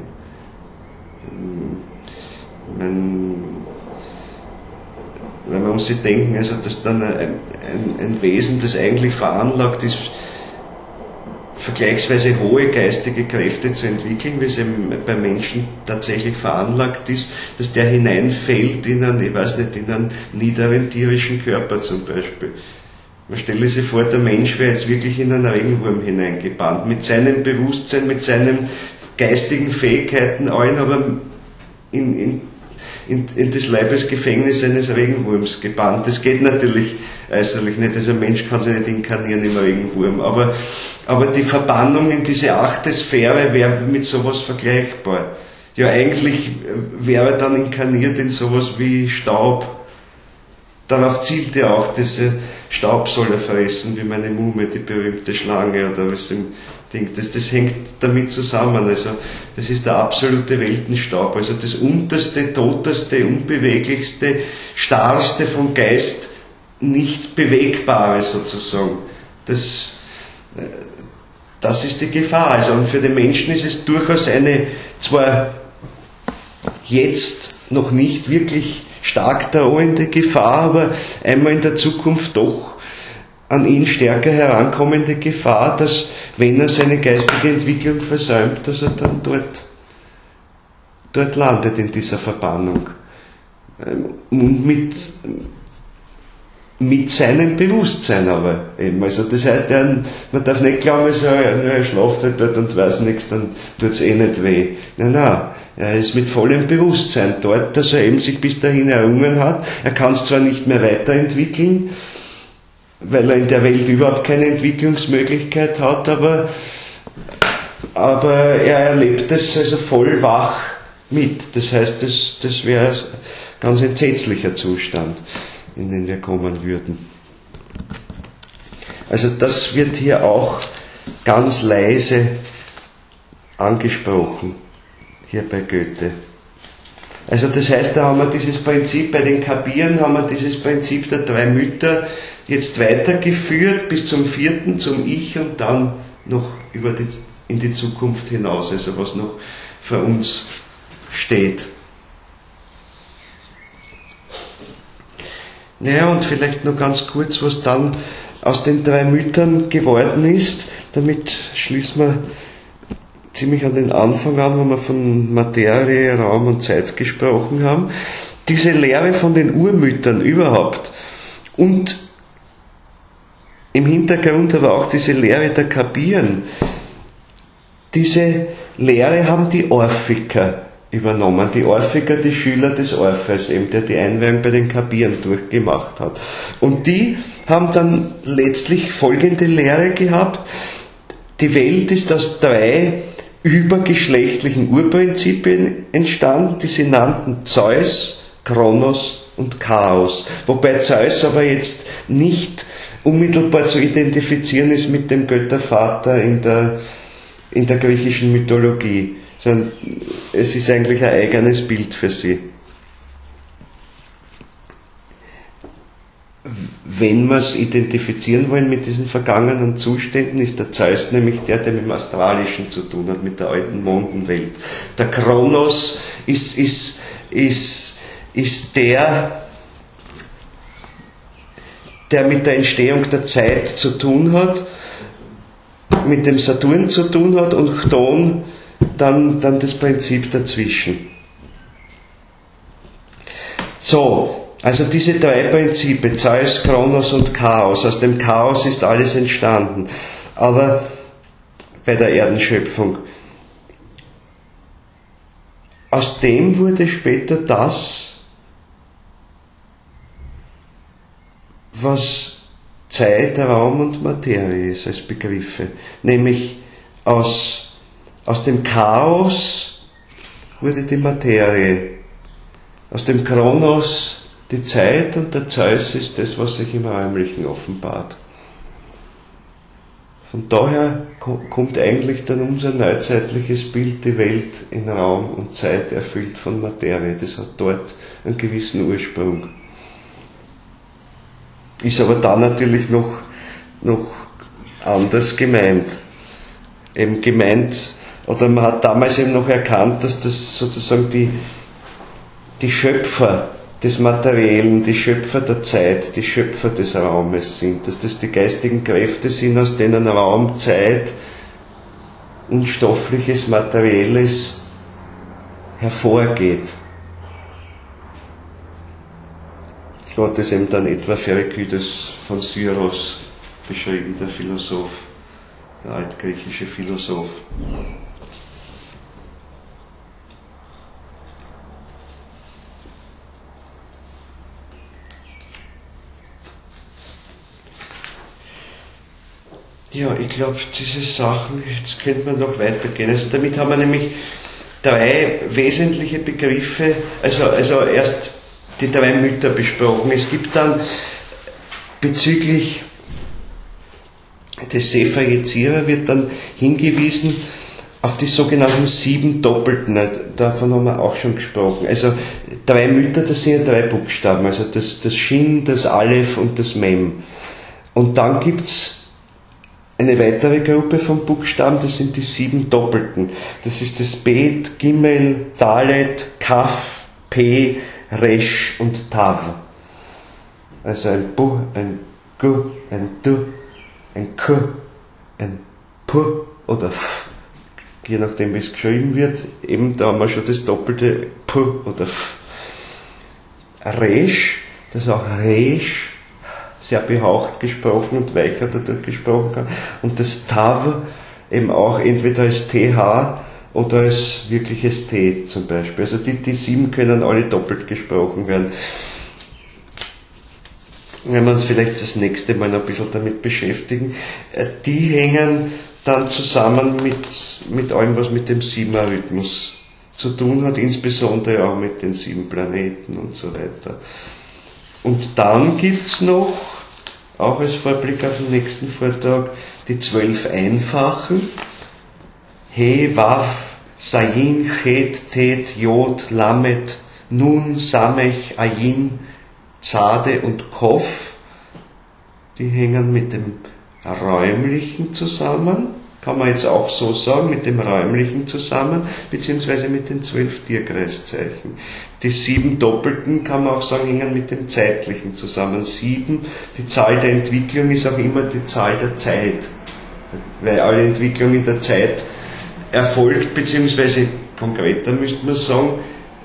Weil man muss sich denken, also dass dann ein Wesen, das eigentlich veranlagt ist, vergleichsweise hohe geistige Kräfte zu entwickeln, wie es eben beim Menschen tatsächlich veranlagt ist, dass der hineinfällt in einen niederen tierischen Körper zum Beispiel. Man stelle sich vor, der Mensch wäre jetzt wirklich in einen Regenwurm hineingebannt, mit seinem Bewusstsein, mit seinen geistigen Fähigkeiten allen, aber in das Leibesgefängnis eines Regenwurms gebannt. Das geht natürlich äußerlich nicht, also ein Mensch kann sich nicht inkarnieren im Regenwurm, aber die Verbannung in diese 8. Sphäre wäre mit sowas vergleichbar. Ja, eigentlich wäre dann inkarniert in sowas wie Staub. Darauf zielt ja auch, diese Staub soll er fressen, wie meine Muhme, die berühmte Schlange oder was im Ding. Das hängt damit zusammen. Also, das ist der absolute Weltenstaub. Also das unterste, toteste, unbeweglichste, starrste vom Geist nicht bewegbare sozusagen. Das ist die Gefahr. Also, und für den Menschen ist es durchaus eine, zwar jetzt noch nicht wirklich stark drohende Gefahr, aber einmal in der Zukunft doch an ihn stärker herankommende Gefahr, dass, wenn er seine geistige Entwicklung versäumt, dass er dann dort landet in dieser Verbannung. Und mit seinem Bewusstsein aber eben. Also das heißt, man darf nicht glauben, er schläft halt dort und weiß nichts, dann tut's eh nicht weh. Nein, er ist mit vollem Bewusstsein dort, dass er eben sich bis dahin errungen hat. Er kann es zwar nicht mehr weiterentwickeln, weil er in der Welt überhaupt keine Entwicklungsmöglichkeit hat, aber er erlebt es also voll wach mit. Das heißt, das wäre ein ganz entsetzlicher Zustand, in den wir kommen würden. Also das wird hier auch ganz leise angesprochen, hier bei Goethe. Also das heißt, da haben wir dieses Prinzip, bei den Kapieren haben wir dieses Prinzip der 3 Mütter jetzt weitergeführt bis zum 4., zum Ich und dann noch in die Zukunft hinaus, also was noch für uns steht. Naja, und vielleicht noch ganz kurz, was dann aus den 3 Müttern geworden ist. Damit schließen wir ziemlich an den Anfang an, wo wir von Materie, Raum und Zeit gesprochen haben. Diese Lehre von den Urmüttern überhaupt und im Hintergrund aber auch diese Lehre der Kapieren. Diese Lehre haben die Orphiker übernommen. Die Orphiker, die Schüler des Orpheus, eben, der die Einweihung bei den Kapieren durchgemacht hat. Und die haben dann letztlich folgende Lehre gehabt: Die Welt ist aus 3 übergeschlechtlichen Urprinzipien entstanden, die sie nannten Zeus, Kronos und Chaos. Wobei Zeus aber jetzt nicht unmittelbar zu identifizieren ist mit dem Göttervater in der griechischen Mythologie, sondern es ist eigentlich ein eigenes Bild für sie. Wenn wir es identifizieren wollen mit diesen vergangenen Zuständen, ist der Zeus nämlich der mit dem Astralischen zu tun hat, mit der alten Mondenwelt. Der Kronos ist der mit der Entstehung der Zeit zu tun hat, mit dem Saturn zu tun hat, und Chthon dann das Prinzip dazwischen. So, also diese 3 Prinzipien, Zeus, Kronos und Chaos. Aus dem Chaos ist alles entstanden. Aber bei der Erdenschöpfung. Aus dem wurde später das, was Zeit, Raum und Materie ist als Begriffe. Nämlich aus dem Chaos wurde die Materie. Aus dem Kronos die Zeit, und der Zeus ist das, was sich im Räumlichen offenbart. Von daher kommt eigentlich dann unser neuzeitliches Bild, die Welt in Raum und Zeit erfüllt von Materie. Das hat dort einen gewissen Ursprung. Ist aber da natürlich noch anders gemeint. Eben gemeint, oder man hat damals eben noch erkannt, dass das sozusagen die Schöpfer des Materiellen, die Schöpfer der Zeit, die Schöpfer des Raumes sind, dass das die geistigen Kräfte sind, aus denen Raum, Zeit, Unstoffliches, Materielles hervorgeht. So hat es eben dann etwa Pherekydes von Syros beschrieben, der Philosoph, der altgriechische Philosoph. Ja, ich glaube, diese Sachen, jetzt könnte man noch weitergehen. Also damit haben wir nämlich 3 wesentliche Begriffe, also erst die 3 Mütter besprochen. Es gibt dann bezüglich des Sefer Yetzirah wird dann hingewiesen auf die sogenannten 7 Doppelten, davon haben wir auch schon gesprochen. Also 3 Mütter, das sind ja 3 Buchstaben, also das Shin, das Aleph und das Mem. Und dann gibt's eine weitere Gruppe von Buchstaben, das sind die 7 Doppelten. Das ist das Bet, Gimel, Dalet, Kaf, P, Resh und Tav. Also ein Bu, ein Gu, ein Du, ein K, ein P oder F. Je nachdem wie es geschrieben wird, eben da haben wir schon das doppelte P oder F. Resh, das ist auch Resh, sehr behaucht gesprochen und weicher dadurch gesprochen kann. Und das Tav eben auch entweder als TH oder als wirkliches T zum Beispiel. Also die 7 können alle doppelt gesprochen werden. Wenn wir uns vielleicht das nächste Mal noch ein bisschen damit beschäftigen, die hängen dann zusammen mit allem, was mit dem 7er-Rhythmus zu tun hat, insbesondere auch mit den 7 Planeten und so weiter. Und dann gibt's noch, auch als Vorblick auf den nächsten Vortrag, die 12 Einfachen. He, Waf, Sayin, Chet, Tet, Jod, Lamet, Nun, Samech, Ayin, Zade und Kof. Die hängen mit dem Räumlichen zusammen, kann man jetzt auch so sagen, mit dem Räumlichen zusammen, beziehungsweise mit den 12 Tierkreiszeichen. Die 7 Doppelten, kann man auch sagen, hängen mit dem Zeitlichen zusammen. 7, die Zahl der Entwicklung ist auch immer die Zahl der Zeit, weil alle Entwicklung in der Zeit erfolgt, beziehungsweise konkreter müsste man sagen,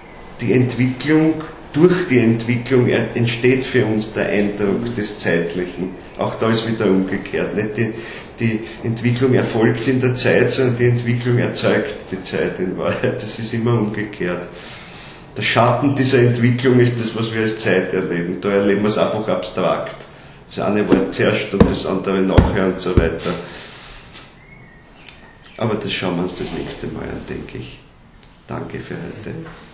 durch die Entwicklung entsteht für uns der Eindruck des Zeitlichen. Auch da ist wieder umgekehrt. Nicht die Entwicklung erfolgt in der Zeit, sondern die Entwicklung erzeugt die Zeit in Wahrheit. Das ist immer umgekehrt. Der Schatten dieser Entwicklung ist das, was wir als Zeit erleben. Da erleben wir es einfach abstrakt. Das eine war zuerst und das andere nachher und so weiter. Aber das schauen wir uns das nächste Mal an, denke ich. Danke für heute.